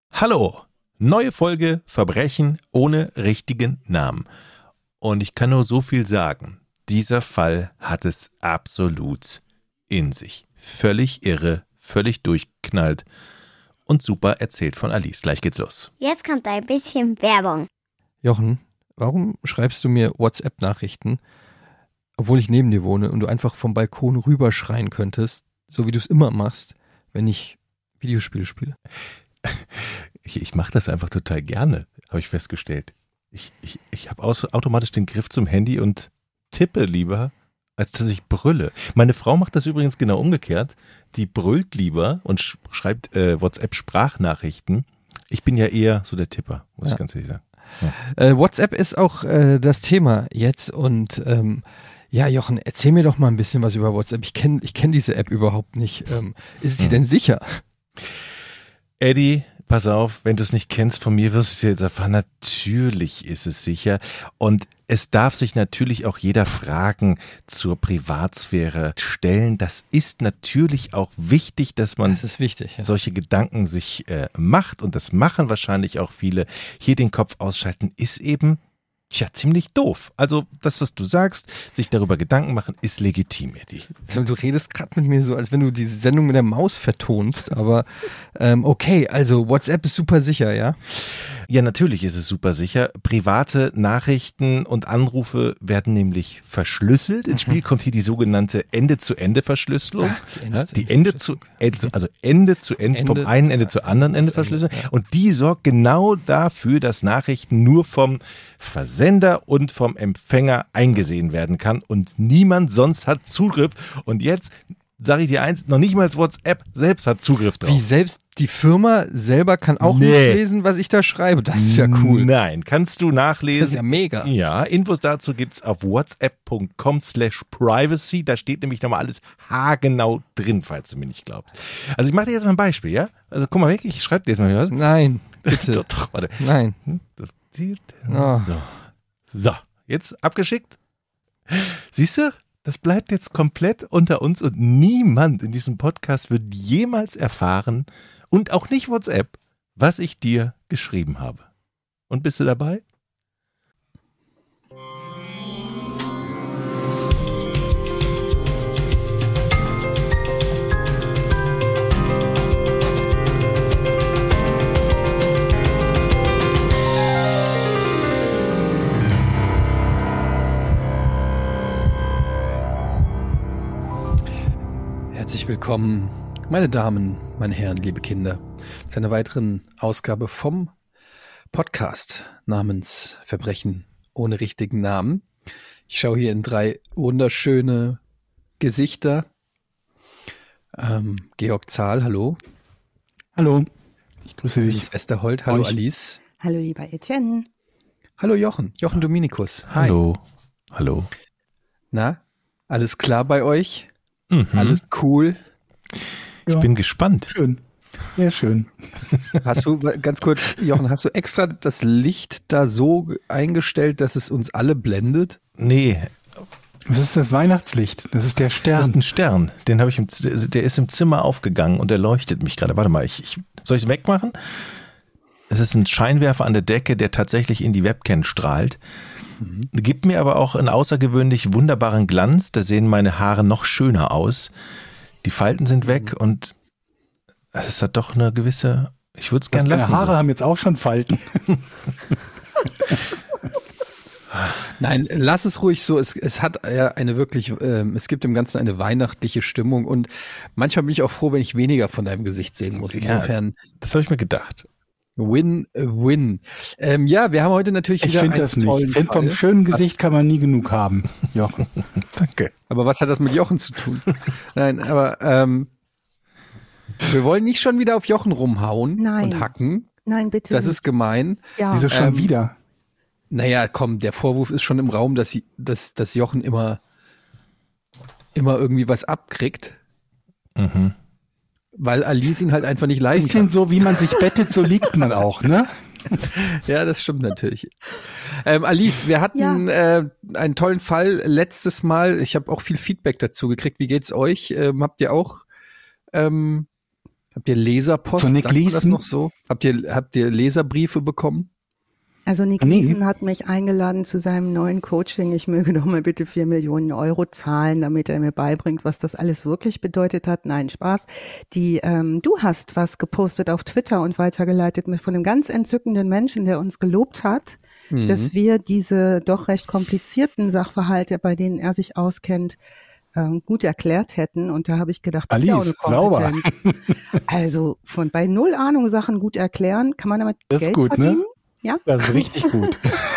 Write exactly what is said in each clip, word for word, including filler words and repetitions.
Hallo, neue Folge Verbrechen ohne richtigen Namen. Und ich kann nur so viel sagen, dieser Fall hat es absolut in sich. Völlig irre, völlig durchknallt und super erzählt von Alice. Gleich geht's los. Jetzt kommt ein bisschen Werbung. Jochen, warum schreibst du mir WhatsApp-Nachrichten, obwohl ich neben dir wohne und du einfach vom Balkon rüberschreien könntest, so wie du es immer machst, wenn ich Videospiele spiele? Ich, ich mache das einfach total gerne, habe ich festgestellt. Ich, ich, ich habe automatisch den Griff zum Handy und tippe lieber, als dass ich brülle. Meine Frau macht das übrigens genau umgekehrt. Die brüllt lieber und sch- schreibt äh, WhatsApp-Sprachnachrichten. Ich bin ja eher so der Tipper, muss Ja. ich ganz ehrlich sagen. Ja. Äh, WhatsApp ist auch äh, das Thema jetzt und ähm, ja, Jochen, erzähl mir doch mal ein bisschen was über WhatsApp. Ich kenne ich kenn diese App überhaupt nicht. Ähm, ist sie Hm. denn sicher? Eddie, pass auf, wenn du es nicht kennst von mir, wirst du es jetzt erfahren. Natürlich ist es sicher. Und es darf sich natürlich auch jeder Fragen zur Privatsphäre stellen. Das ist natürlich auch wichtig, dass man Das ist wichtig. Ja. solche Gedanken sich äh, macht. Und das machen wahrscheinlich auch viele. Hier den Kopf ausschalten ist eben, tja, ziemlich doof. Also das, was du sagst, sich darüber Gedanken machen, ist legitim, Eddie. So, du redest gerade mit mir so, als wenn du diese Sendung mit der Maus vertonst, aber ähm, okay, also WhatsApp ist super sicher, ja? Ja, natürlich ist es super sicher. Private Nachrichten und Anrufe werden nämlich verschlüsselt. Ins Spiel kommt hier die sogenannte Ende-zu-Ende-Verschlüsselung. Ach, die Ende- Ja, die Ende zu Ende, also Ende zu Ende, vom Ende einen zu- Ende zu anderen Ende Ende, verschlüsseln. ja. Und die sorgt genau dafür, dass Nachrichten nur vom Versender und vom Empfänger eingesehen werden kann und niemand sonst hat Zugriff. Und jetzt sage ich dir eins, noch nicht mal WhatsApp selbst hat Zugriff drauf. Wie selbst die Firma selber kann auch Nee. nicht lesen, was ich da schreibe. Das ist ja cool. Nein, kannst du nachlesen. Das ist ja mega. Ja, Infos dazu gibt's auf whatsapp.com slash privacy. Da steht nämlich nochmal alles haargenau drin, falls du mir nicht glaubst. Also ich mache dir jetzt mal ein Beispiel, ja? Also guck mal weg, ich schreibe dir jetzt mal was. Nein, bitte. doch, doch, warte. Nein. Oh. So. so, jetzt abgeschickt. Siehst du? Das bleibt jetzt komplett unter uns und niemand in diesem Podcast wird jemals erfahren und auch nicht WhatsApp, was ich dir geschrieben habe. Und bist du dabei? Herzlich willkommen, meine Damen, meine Herren, liebe Kinder, zu einer weiteren Ausgabe vom Podcast namens Verbrechen ohne richtigen Namen. Ich schaue hier in drei wunderschöne Gesichter. Ähm, Georg Zahl, hallo. Hallo, ich grüße dich. Alice Westerholt, hallo Euch. Alice. Hallo lieber Etienne. Hallo Jochen, Jochen Dominikus. Hi. Hallo. Hallo. Na, alles klar bei euch? Mhm. Alles cool? Ich Ja. bin gespannt. Schön, sehr schön. Hast du, ganz kurz, Jochen, hast du extra das Licht da so eingestellt, dass es uns alle blendet? Nee, Das ist das Weihnachtslicht, das ist der das ist Stern. ein Stern. Den habe ich im, Z- der ist im Zimmer aufgegangen und der leuchtet mich gerade. Warte mal, ich, ich, soll ich es wegmachen? Es ist ein Scheinwerfer an der Decke, der tatsächlich in die Webcam strahlt. Gibt mir aber auch einen außergewöhnlich wunderbaren Glanz. Da sehen meine Haare noch schöner aus. Die Falten sind weg und es hat doch eine gewisse, ich würde es gern Deine lassen. Haare haben jetzt auch schon Falten. Nein, lass es ruhig so. Es, es hat ja eine wirklich, ähm, es gibt dem Ganzen eine weihnachtliche Stimmung und manchmal bin ich auch froh, wenn ich weniger von deinem Gesicht sehen muss. Ja. Insofern Das habe ich mir gedacht. Win-Win. Ähm, ja, wir haben heute natürlich Ich wieder finde einen das nicht. tollen Ich finde, vom Fall. schönen Gesicht kann man nie genug haben, Jochen. Danke. Aber was hat das mit Jochen zu tun? Nein, aber ähm, wir wollen nicht schon wieder auf Jochen rumhauen Nein. und hacken. Nein, bitte Das nicht. ist gemein. ja. Wieso schon Ähm, wieder? Naja, komm, der Vorwurf ist schon im Raum, dass, sie, dass, dass Jochen immer, immer irgendwie was abkriegt, Mhm. weil Alice ihn halt einfach nicht leiden Bisschen kann. so, wie man sich bettet, so liegt man auch, ne? Ja, das stimmt natürlich. Ähm, Alice, wir hatten äh, einen tollen Fall letztes Mal. Ich habe auch viel Feedback dazu gekriegt. Wie geht's euch? Ähm, habt ihr auch ähm, Habt ihr Leserpost? Zu Nick Sagt man das Leeson? noch so? Habt ihr, habt ihr Leserbriefe bekommen? Also Nick Nee. Leeson hat mich eingeladen zu seinem neuen Coaching. Ich möge doch mal bitte vier Millionen Euro zahlen, damit er mir beibringt, was das alles wirklich bedeutet hat. Nein, Spaß. Die, ähm, du hast was gepostet auf Twitter und weitergeleitet mit von einem ganz entzückenden Menschen, der uns gelobt hat, Mhm. dass wir diese doch recht komplizierten Sachverhalte, bei denen er sich auskennt, ähm, gut erklärt hätten. Und da habe ich gedacht, das ist ja auch Alice, eine sauber. Kompetenz. Also von bei null Ahnung Sachen gut erklären, kann man damit Das ist Geld gut, ne? verdienen? Ja? Das ist richtig gut.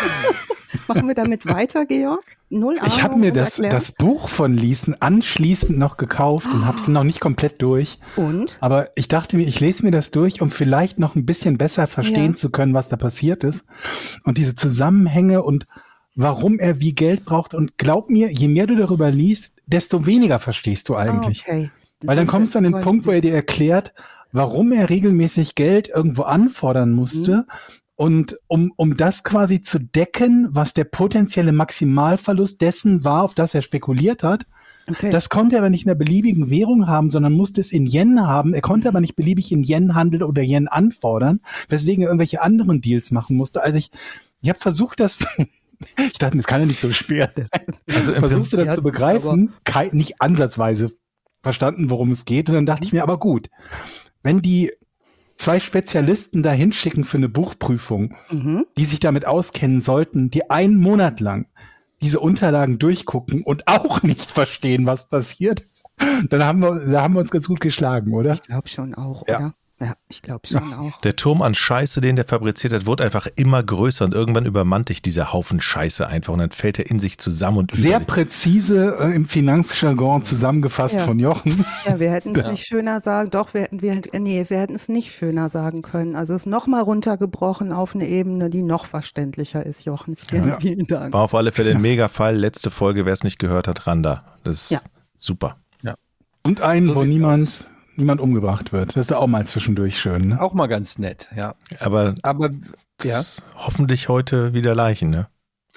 Machen wir damit weiter, Georg? Null Ahnung Ich habe mir und das, erklären? das Buch von Leeson anschließend noch gekauft und habe es noch nicht komplett durch. Und? Aber ich dachte mir, ich lese mir das durch, um vielleicht noch ein bisschen besser verstehen Ja. zu können, was da passiert ist. Und diese Zusammenhänge und warum er wie Geld braucht. Und glaub mir, je mehr du darüber liest, desto weniger verstehst du eigentlich. Ah, okay. Das Weil dann ist kommst du an jetzt den zum Punkt, wo er dir erklärt, warum er regelmäßig Geld irgendwo anfordern musste. Und um, um das quasi zu decken, was der potenzielle Maximalverlust dessen war, auf das er spekuliert hat, Okay. das konnte er aber nicht in einer beliebigen Währung haben, sondern musste es in Yen haben. Er konnte aber nicht beliebig in Yen handeln oder Yen anfordern, weswegen er irgendwelche anderen Deals machen musste. Also ich, ich habe versucht, das, ich dachte, das kann ja nicht so schwer sein. Also im Versuchst du das Ja, zu begreifen? Kei- nicht ansatzweise verstanden, worum es geht. Und dann dachte ich mir, aber gut, wenn die zwei Spezialisten da hinschicken für eine Buchprüfung, Mhm. die sich damit auskennen sollten, die einen Monat lang diese Unterlagen durchgucken und auch nicht verstehen, was passiert, dann haben wir, da haben wir uns ganz gut geschlagen, oder? Ich glaube schon auch, Ja. oder? Ja, ich glaube schon auch. Der Turm an Scheiße, den der fabriziert hat, wird einfach immer größer und irgendwann übermannt dich dieser Haufen Scheiße einfach und dann fällt er in sich zusammen und Sehr über- präzise äh, im Finanzjargon zusammengefasst Ja. von Jochen. Ja, wir hätten es Ja. nicht schöner sagen, doch, wir hätten, wir, hätten- nee, wir hätten es nicht schöner sagen können. Also es ist nochmal runtergebrochen auf eine Ebene, die noch verständlicher ist, Jochen. Vielen, Ja. vielen Dank. War auf alle Fälle ein Mega-Fall. Letzte Folge, wer es nicht gehört hat, Randa. Das ist Ja. super. Und einen, So wo sieht's niemand, niemand umgebracht wird. Das ist auch mal zwischendurch schön. Ne? Auch mal ganz nett, ja. Aber Aber ja, hoffentlich heute wieder Leichen, ne?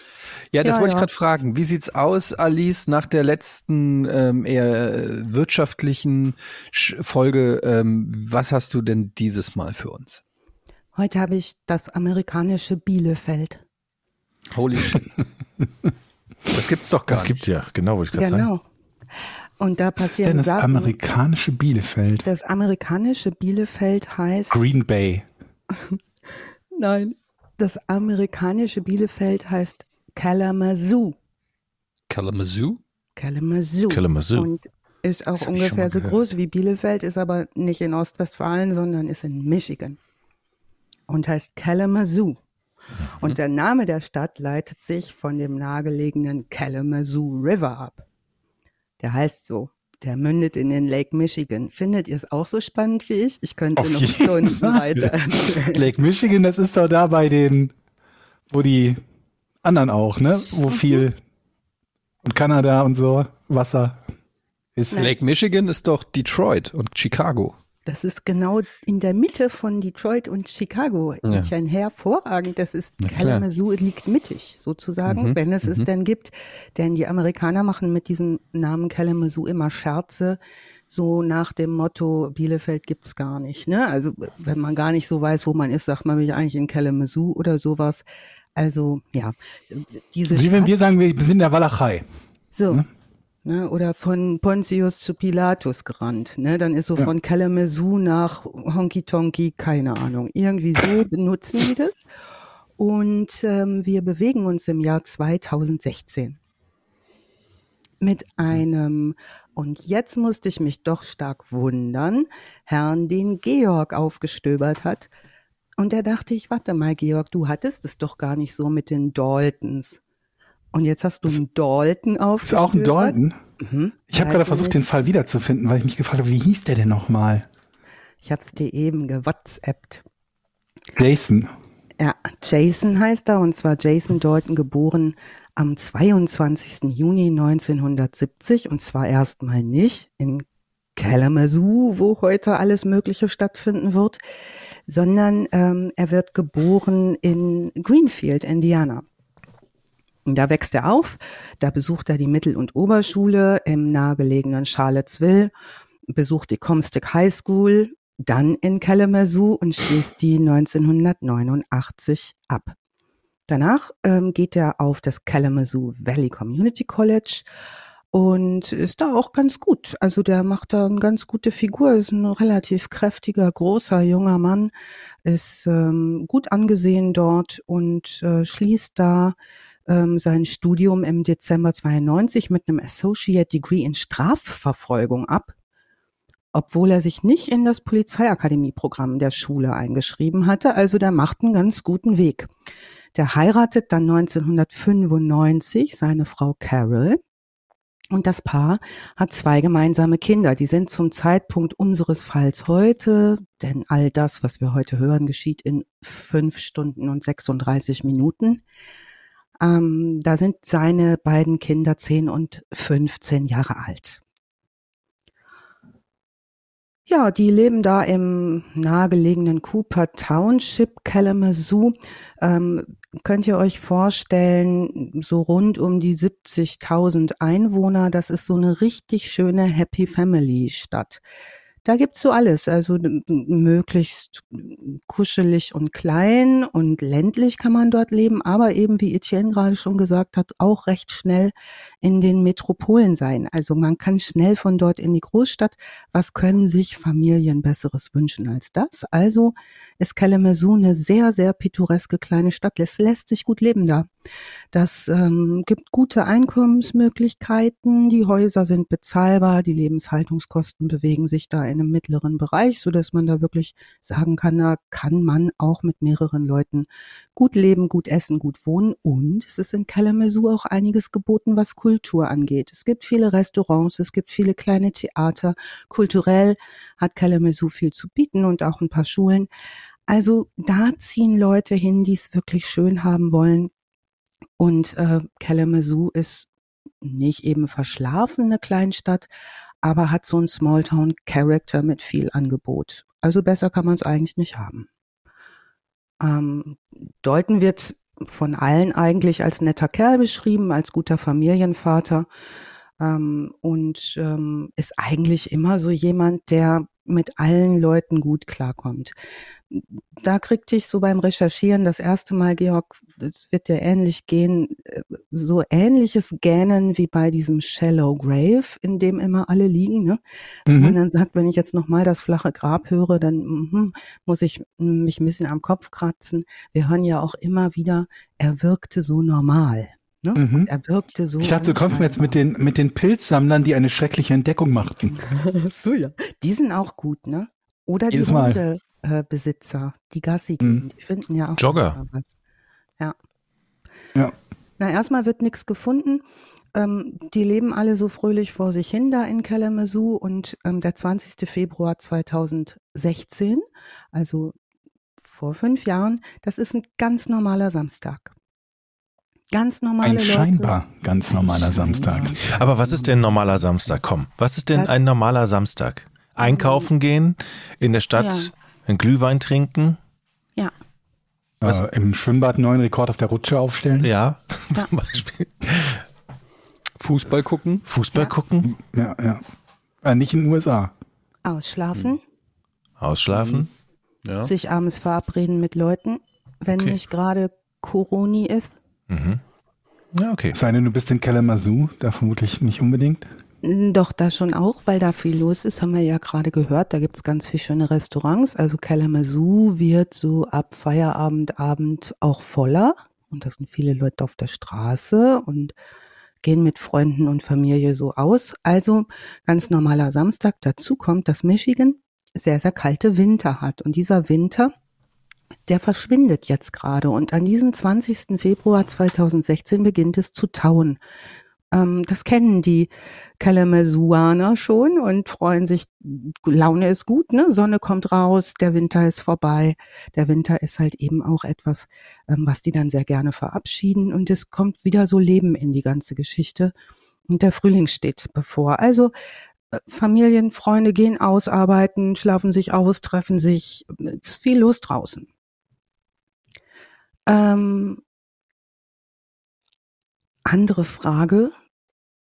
ja, das Ja, wollte ja. ich gerade fragen. Wie sieht's aus, Alice, nach der letzten ähm, eher äh, wirtschaftlichen Sch- Folge? Ähm, was hast du denn dieses Mal für uns? Heute habe ich das amerikanische Bielefeld. Holy shit. Das gibt's doch gar Das nicht. gibt ja, genau, wollte ich gerade sagen. Genau. Und da Was ist denn passieren das Sachen. amerikanische Bielefeld? Das amerikanische Bielefeld heißt, Green Bay. nein, das amerikanische Bielefeld heißt Kalamazoo. Kalamazoo? Kalamazoo. Kalamazoo. Und ist auch Das hab ich schon mal ungefähr so gehört. groß wie Bielefeld, ist aber nicht in Ostwestfalen, sondern ist in Michigan. Und heißt Kalamazoo. Und der Name der Stadt leitet sich von dem nahegelegenen Kalamazoo River ab. Der heißt so. Der mündet in den Lake Michigan. Findet ihr es auch so spannend wie ich? Ich könnte Auf noch jeden Stunden Fall. weiter erzählen. Lake Michigan, das ist doch da bei den, wo die anderen auch, ne? Wo viel und Kanada und so Wasser ist. Nein. Lake Michigan ist doch Detroit und Chicago. Das ist genau in der Mitte von Detroit und Chicago. Ja. Ja. Ein hervorragend, das ist Na klar. Kalamazoo liegt mittig sozusagen, Mhm, wenn es es mhm. denn gibt. Denn die Amerikaner machen mit diesem Namen Kalamazoo immer Scherze, so nach dem Motto, Bielefeld gibt's gar nicht. Ne? Also wenn man gar nicht so weiß, wo man ist, sagt man, bin ich eigentlich in Kalamazoo oder sowas. Also ja, diese Wie wenn Stadt- wir sagen, wir sind in der Walachei. so. Ne? Ne, oder von Pontius zu Pilatus gerannt. Ne? Dann ist so Ja. von Kalamazoo nach Honky Tonky, keine Ahnung. Irgendwie so benutzen die das. Und ähm, wir bewegen uns im Jahr zweitausendsechzehn mit einem, und jetzt musste ich mich doch stark wundern, Herrn, den Georg aufgestöbert hat. Und da dachte ich, warte mal, Georg, du hattest es doch gar nicht so mit den Daltons. Und jetzt hast du einen Dalton Ist aufgestöbert. auch ein Dalton. Mhm. Ich habe Weiß gerade ich versucht, nicht. den Fall wiederzufinden, weil ich mich gefragt habe, wie hieß der denn nochmal? Ich habe es dir eben gewhatsappt. Jason. Ja, Jason heißt er, und zwar Jason Dalton, geboren am zweiundzwanzigsten Juni neunzehnhundertsiebzig, und zwar erstmal nicht in Kalamazoo, wo heute alles Mögliche stattfinden wird, sondern ähm, er wird geboren in Greenfield, Indiana. Und da wächst er auf, da besucht er die Mittel- und Oberschule im nahegelegenen Charlottesville, besucht die Comstock High School dann in Kalamazoo und schließt die neunzehnhundertneunundachtzig ab. Danach ähm, geht er auf das Kalamazoo Valley Community College und ist da auch ganz gut. Also der macht da eine ganz gute Figur, ist ein relativ kräftiger, großer, junger Mann, ist ähm, gut angesehen dort und äh, schließt da ähm, sein Studium im Dezember zweiundneunzig mit einem Associate Degree in Strafverfolgung ab, obwohl er sich nicht in das Polizeiakademieprogramm der Schule eingeschrieben hatte. Also der macht einen ganz guten Weg. Der heiratet dann neunzehnhundertfünfundneunzig seine Frau Carol. Und das Paar hat zwei gemeinsame Kinder. Die sind zum Zeitpunkt unseres Falls heute, denn all das, was wir heute hören, geschieht in fünf Stunden und sechsunddreißig Minuten. Ähm, da sind seine beiden Kinder zehn und fünfzehn Jahre alt. Ja, die leben da im nahegelegenen Cooper Township, Kalamazoo. Ähm, könnt ihr euch vorstellen, so rund um die siebzigtausend Einwohner, das ist so eine richtig schöne Happy Family Stadt. Da gibt's so alles, also m- möglichst kuschelig und klein und ländlich kann man dort leben, aber eben, wie Etienne gerade schon gesagt hat, auch recht schnell in den Metropolen sein. Also man kann schnell von dort in die Großstadt. Was können sich Familien Besseres wünschen als das? Also ist Kalamazoo eine sehr, sehr pittoreske kleine Stadt. Es lässt sich gut leben da. Das ähm, gibt gute Einkommensmöglichkeiten. Die Häuser sind bezahlbar. Die Lebenshaltungskosten bewegen sich da in einem mittleren Bereich, so dass man da wirklich sagen kann, da kann man auch mit mehreren Leuten gut leben, gut essen, gut wohnen. Und es ist in Kalamazoo auch einiges geboten, was Kultur angeht. Es gibt viele Restaurants, es gibt viele kleine Theater. Kulturell hat Kalamazoo viel zu bieten und auch ein paar Schulen. Also da ziehen Leute hin, die es wirklich schön haben wollen. Und äh, Kalamazoo ist nicht eben verschlafen, eine Kleinstadt, aber hat so einen Smalltown-Character mit viel Angebot. Also besser kann man es eigentlich nicht haben. Ähm, Dalton wird von allen eigentlich als netter Kerl beschrieben, als guter Familienvater ähm, und ähm, ist eigentlich immer so jemand, der mit allen Leuten gut klarkommt. Da kriegte ich so beim Recherchieren das erste Mal, Georg, es wird dir ähnlich gehen, so ähnliches Gähnen wie bei diesem Shallow Grave, in dem immer alle liegen. Ne? Mhm. Und dann sagt, wenn ich jetzt nochmal das flache Grab höre, dann mm, muss ich mich ein bisschen am Kopf kratzen. Wir hören ja auch immer wieder, er wirkte so normal. Ne? Mhm. Er wirkte so. Ich dachte, du kommst mir jetzt mit den, mit den Pilzsammlern, die eine schreckliche Entdeckung machten. So, ja. Die sind auch gut, ne? Oder die Hundebesitzer, die Gassi gehen, mhm. die finden ja auch Jogger. Was. Ja. Ja. Na, erstmal wird nichts gefunden. Ähm, die leben alle so fröhlich vor sich hin da in Kalamazoo und ähm, der zwanzigsten Februar zweitausendsechzehn, also vor fünf Jahren, das ist ein ganz normaler Samstag. Ganz normale Ein Leute. scheinbar ganz normaler Samstag. Aber was ist denn ein normaler Samstag? Komm, was ist denn ein normaler Samstag? Einkaufen gehen, in der Stadt Ja. einen Glühwein trinken? Ja. Äh, Im Schwimmbad einen neuen Rekord auf der Rutsche aufstellen. Ja, Ja. zum Beispiel. Fußball gucken. Fußball Ja. gucken, Ja, ja. Äh, nicht in den U S A. Ausschlafen, ausschlafen. Ja. sich abends verabreden mit Leuten, wenn Okay. nicht gerade Coroni ist. Mhm. Ja, okay. Sei denn, du bist in Kalamazoo, da vermutlich nicht unbedingt. Doch, da schon auch, weil da viel los ist, haben wir ja gerade gehört. Da gibt's ganz viele schöne Restaurants. Also Kalamazoo wird so ab Feierabend, Abend auch voller. Und da sind viele Leute auf der Straße und gehen mit Freunden und Familie so aus. Also ganz normaler Samstag. Dazu kommt, dass Michigan sehr, sehr kalte Winter hat. Und dieser Winter, der verschwindet jetzt gerade. Und an diesem zwanzigsten Februar zweitausendsechzehn beginnt es zu tauen. Ähm, das kennen die Kalamazooaner schon und freuen sich. Laune ist gut, ne? Sonne kommt raus, der Winter ist vorbei. Der Winter ist halt eben auch etwas, ähm, was die dann sehr gerne verabschieden. Und es kommt wieder so Leben in die ganze Geschichte. Und der Frühling steht bevor. Also äh, Familien, Freunde gehen ausarbeiten, schlafen sich aus, treffen sich. Es ist viel los draußen. Ähm, andere Frage.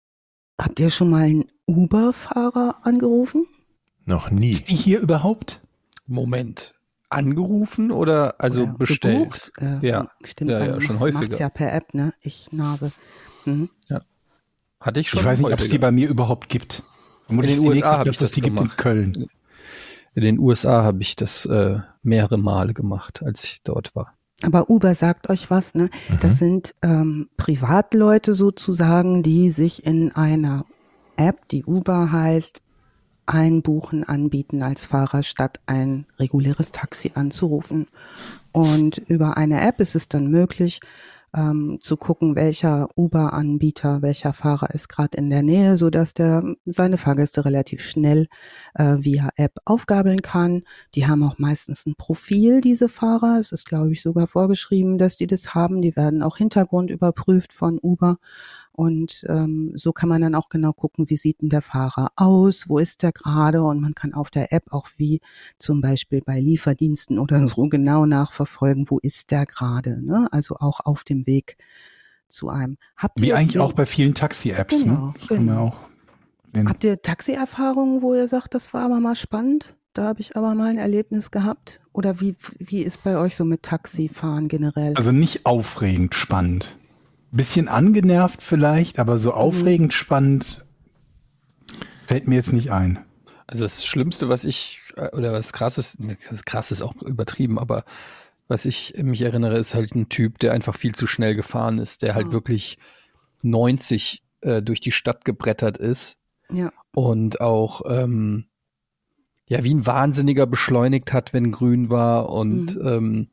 Habt ihr schon mal einen Uber-Fahrer angerufen? Noch nie. Ist die hier überhaupt? Moment. Angerufen oder also Oder bestellt? gebucht. Äh, Ja. Stimmt, Ja, man ja, schon macht's- häufiger. macht's ja per App, ne? Ich Nase. Mhm. Hatte ich schon Ich weiß nicht, ob es die häufiger. bei mir überhaupt gibt. Vermutlich In ist den die U S A nächste habe Stadt, ich was das die gibt in gemacht. Köln. In den U S A habe ich das äh, mehrere Male gemacht, als ich dort war. Aber Uber sagt euch was, ne? Mhm. Das sind ähm, Privatleute sozusagen, die sich in einer App, die Uber heißt, einbuchen, anbieten als Fahrer, statt ein reguläres Taxi anzurufen. Und über eine App ist es dann möglich, ähm, zu gucken, welcher Uber-Anbieter, welcher Fahrer ist gerade in der Nähe, sodass der seine Fahrgäste relativ schnell äh, via App aufgabeln kann. Die haben auch meistens ein Profil, diese Fahrer. Es ist, glaube ich, sogar vorgeschrieben, dass die das haben. Die werden auch Hintergrund überprüft von Uber. Und ähm, so kann man dann auch genau gucken, wie sieht denn der Fahrer aus, wo ist der gerade, und man kann auf der App auch wie zum Beispiel bei Lieferdiensten oder so genau nachverfolgen, wo ist der gerade, ne? Also auch auf dem Weg zu einem. Habt Wie ihr, eigentlich auch bei vielen Taxi-Apps. Genau, Ne? Das kann man genau. auch sehen. Habt ihr Taxi-Erfahrungen, wo ihr sagt, das war aber mal spannend? Da habe ich aber mal ein Erlebnis gehabt. Oder wie, wie ist bei euch so mit Taxifahren generell? Also nicht aufregend spannend. Bisschen angenervt vielleicht, aber so aufregend spannend fällt mir jetzt nicht ein. Also das Schlimmste, was ich, äh, oder was krasses, das krass ist auch übertrieben, aber was ich mich erinnere, ist halt ein Typ, der einfach viel zu schnell gefahren ist, der halt Ah. wirklich neunzig äh, durch die Stadt gebrettert ist Ja. und auch ähm, ja wie ein Wahnsinniger beschleunigt hat, wenn grün war und Mhm. ähm,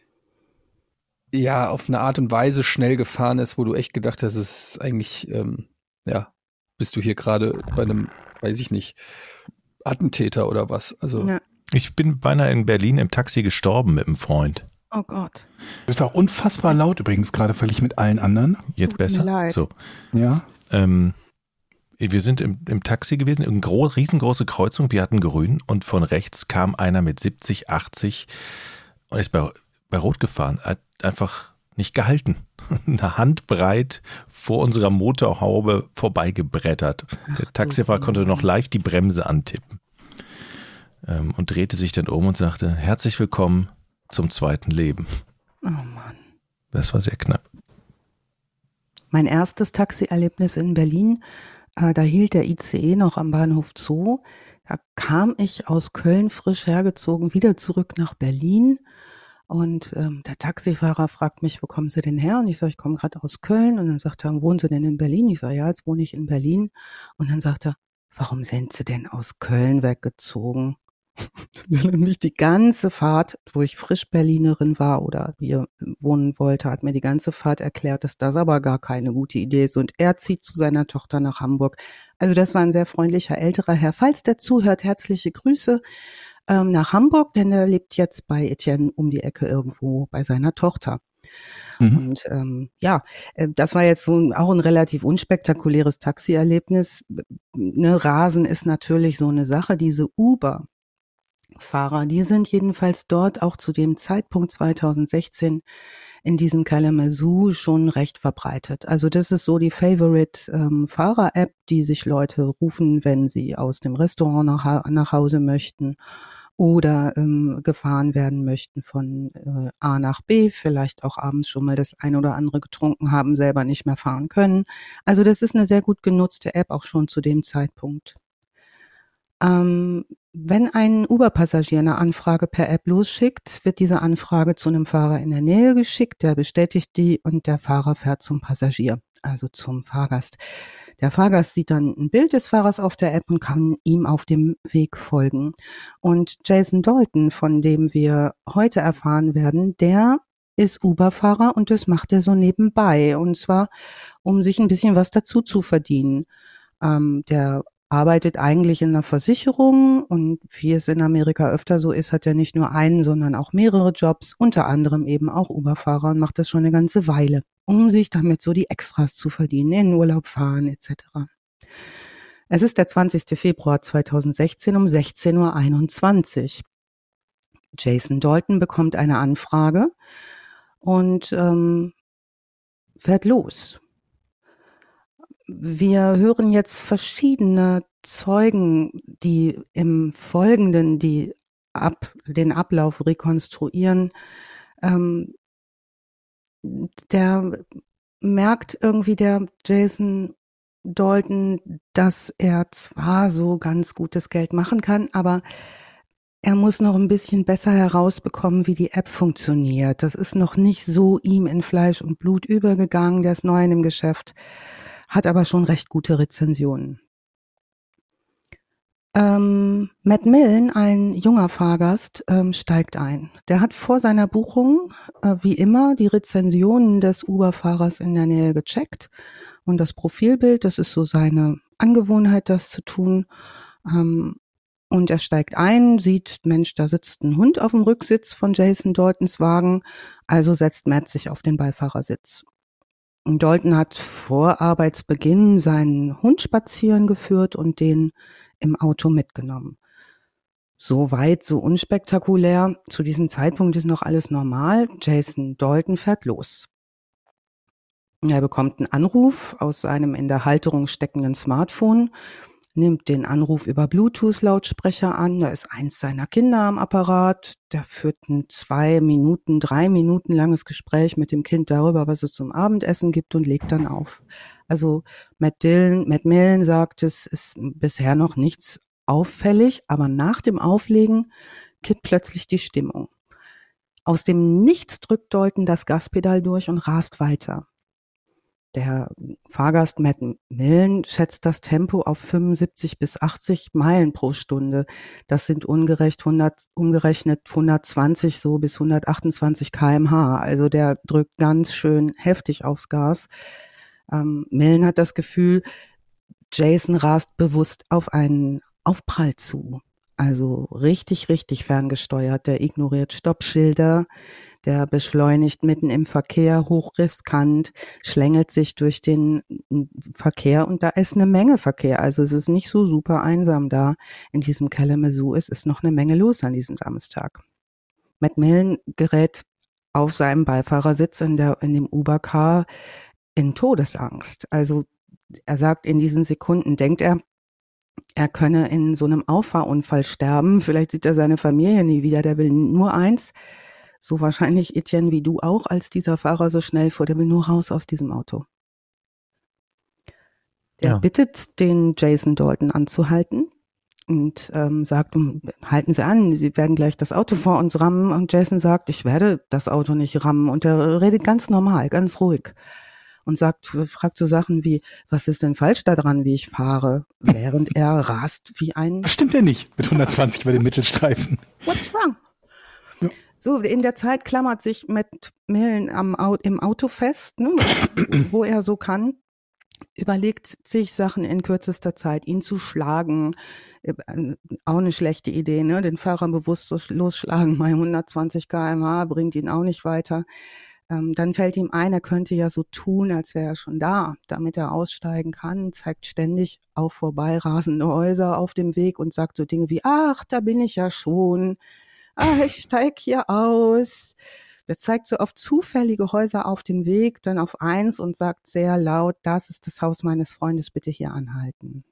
ja auf eine Art und Weise schnell gefahren ist, wo du echt gedacht hast, es ist eigentlich, ähm, ja, bist du hier gerade bei einem, weiß ich nicht, Attentäter oder was? Also Ja. Ich bin beinahe in Berlin im Taxi gestorben mit einem Freund. Oh Gott. Du bist auch unfassbar laut übrigens, gerade verglichen mit allen anderen. Jetzt Tut mir besser? leid. So. Ja. Ähm, wir sind im, im Taxi gewesen, eine gro riesengroße Kreuzung, wir hatten grün und von rechts kam einer mit siebzig, achtzig und ist bei, bei Rot gefahren, hat einfach nicht gehalten. Eine Handbreit vor unserer Motorhaube vorbeigebrettert. Der Taxifahrer konnte noch leicht die Bremse antippen ähm, und drehte sich dann um und sagte, herzlich willkommen zum zweiten Leben. Oh Mann. Das war sehr knapp. Mein erstes Taxi-Erlebnis in Berlin, äh, da hielt der I C E noch am Bahnhof Zoo. Da kam ich aus Köln frisch hergezogen, wieder zurück nach Berlin. Und ähm, der Taxifahrer fragt mich, wo kommen Sie denn her? Und ich sage, ich komme gerade aus Köln. Und dann sagt er, wohnen Sie denn in Berlin? Ich sage, ja, jetzt wohne ich in Berlin. Und dann sagt er, warum sind Sie denn aus Köln weggezogen? Nämlich die ganze Fahrt, wo ich frisch Berlinerin war oder hier wohnen wollte, hat mir die ganze Fahrt erklärt, dass das aber gar keine gute Idee ist. Und er zieht zu seiner Tochter nach Hamburg. Also das war ein sehr freundlicher älterer Herr. Falls der zuhört, herzliche Grüße ähm, nach Hamburg, denn er lebt jetzt bei Etienne um die Ecke irgendwo bei seiner Tochter. Mhm. Und ähm, ja, äh, das war jetzt so ein, auch ein relativ unspektakuläres Taxi-Erlebnis. Ne, Rasen ist natürlich so eine Sache. Diese Uber Fahrer, die sind jedenfalls dort auch zu dem Zeitpunkt zweitausendsechzehn in diesem Kalamazoo schon recht verbreitet. Also das ist so die Favorite ähm, Fahrer-App, die sich Leute rufen, wenn sie aus dem Restaurant nach, nach Hause möchten oder ähm, gefahren werden möchten von äh, A nach B, vielleicht auch abends schon mal das ein oder andere getrunken haben, selber nicht mehr fahren können. Also das ist eine sehr gut genutzte App, auch schon zu dem Zeitpunkt. Ähm, wenn ein Uber-Passagier eine Anfrage per App losschickt, wird diese Anfrage zu einem Fahrer in der Nähe geschickt, der bestätigt die und der Fahrer fährt zum Passagier, also zum Fahrgast. Der Fahrgast sieht dann ein Bild des Fahrers auf der App und kann ihm auf dem Weg folgen. Und Jason Dalton, von dem wir heute erfahren werden, der ist Uber-Fahrer und das macht er so nebenbei. Und zwar, um sich ein bisschen was dazu zu verdienen. Ähm, der arbeitet eigentlich in einer Versicherung und wie es in Amerika öfter so ist, hat er nicht nur einen, sondern auch mehrere Jobs, unter anderem eben auch Uber-Fahrer und macht das schon eine ganze Weile, um sich damit so die Extras zu verdienen, in Urlaub fahren et cetera. Es ist der zwanzigster Februar zweitausendsechzehn um sechzehn Uhr einundzwanzig. Jason Dalton bekommt eine Anfrage und ähm, fährt los. Wir hören jetzt verschiedene Zeugen, die im Folgenden die ab, den Ablauf rekonstruieren. Ähm, der merkt irgendwie der Jason Dalton, dass er zwar so ganz gutes Geld machen kann, aber er muss noch ein bisschen besser herausbekommen, wie die App funktioniert. Das ist noch nicht so ihm in Fleisch und Blut übergegangen. Der ist neu in dem Geschäft, hat aber schon recht gute Rezensionen. Ähm, Matt Millen, ein junger Fahrgast, ähm, steigt ein. Der hat vor seiner Buchung, äh, wie immer, die Rezensionen des Uber-Fahrers in der Nähe gecheckt und das Profilbild, das ist so seine Angewohnheit, das zu tun. Ähm, und er steigt ein, sieht, Mensch, da sitzt ein Hund auf dem Rücksitz von Jason Daltons Wagen, also setzt Matt sich auf den Beifahrersitz. Und Dalton hat vor Arbeitsbeginn seinen Hund spazieren geführt und den im Auto mitgenommen. So weit, so unspektakulär. Zu diesem Zeitpunkt ist noch alles normal. Jason Dalton fährt los. Er bekommt einen Anruf aus seinem in der Halterung steckenden Smartphone, nimmt den Anruf über Bluetooth-Lautsprecher an. Da ist eins seiner Kinder am Apparat. Der führt ein zwei Minuten, drei Minuten langes Gespräch mit dem Kind darüber, was es zum Abendessen gibt und legt dann auf. Also Matt Dillon, Matt Millen sagt, es ist bisher noch nichts auffällig, aber nach dem Auflegen kippt plötzlich die Stimmung. Aus dem Nichts drückt Dalton das Gaspedal durch und rast weiter. Der Fahrgast Matt Millen schätzt das Tempo auf fünfundsiebzig bis achtzig Meilen pro Stunde. Das sind ungerecht hundert, umgerechnet hundertzwanzig so bis hundertachtundzwanzig Kilometer pro Stunde. Also der drückt ganz schön heftig aufs Gas. Ähm, Millen hat das Gefühl, Jason rast bewusst auf einen Aufprall zu. Also richtig, richtig ferngesteuert. Der ignoriert Stoppschilder, der beschleunigt mitten im Verkehr, hochriskant, schlängelt sich durch den Verkehr und da ist eine Menge Verkehr. Also es ist nicht so super einsam da in diesem Kalamazoo. Es ist noch eine Menge los an diesem Samstag. Matt Millen gerät auf seinem Beifahrersitz in, der, in dem Uber-Car in Todesangst. Also er sagt, in diesen Sekunden denkt er, er könne in so einem Auffahrunfall sterben. Vielleicht sieht er seine Familie nie wieder. Der will nur eins. So wahrscheinlich, Etienne, wie du auch, als dieser Fahrer so schnell fuhr. Der will nur raus aus diesem Auto. Der ja. bittet den Jason Dalton anzuhalten und ähm, sagt, halten Sie an, Sie werden gleich das Auto vor uns rammen. Und Jason sagt, ich werde das Auto nicht rammen. Und er redet ganz normal, ganz ruhig. Und sagt, fragt so Sachen wie, was ist denn falsch daran, wie ich fahre, während er rast wie ein... Das stimmt ja nicht mit hundertzwanzig bei den Mittelstreifen. What's wrong? Ja. So, in der Zeit klammert sich Matt Millen am, im Auto fest, ne, wo er so kann, überlegt sich Sachen in kürzester Zeit, ihn zu schlagen. Auch eine schlechte Idee, ne? Den Fahrer bewusst so losschlagen bei hundertzwanzig Kilometer pro Stunde bringt ihn auch nicht weiter. Ähm, dann fällt ihm ein, er könnte ja so tun, als wäre er schon da, damit er aussteigen kann, zeigt ständig auf vorbei rasende Häuser auf dem Weg und sagt so Dinge wie, ach, da bin ich ja schon, ach, ich steig hier aus. Der zeigt so auf zufällige Häuser auf dem Weg, dann auf eins und sagt sehr laut, das ist das Haus meines Freundes, bitte hier anhalten.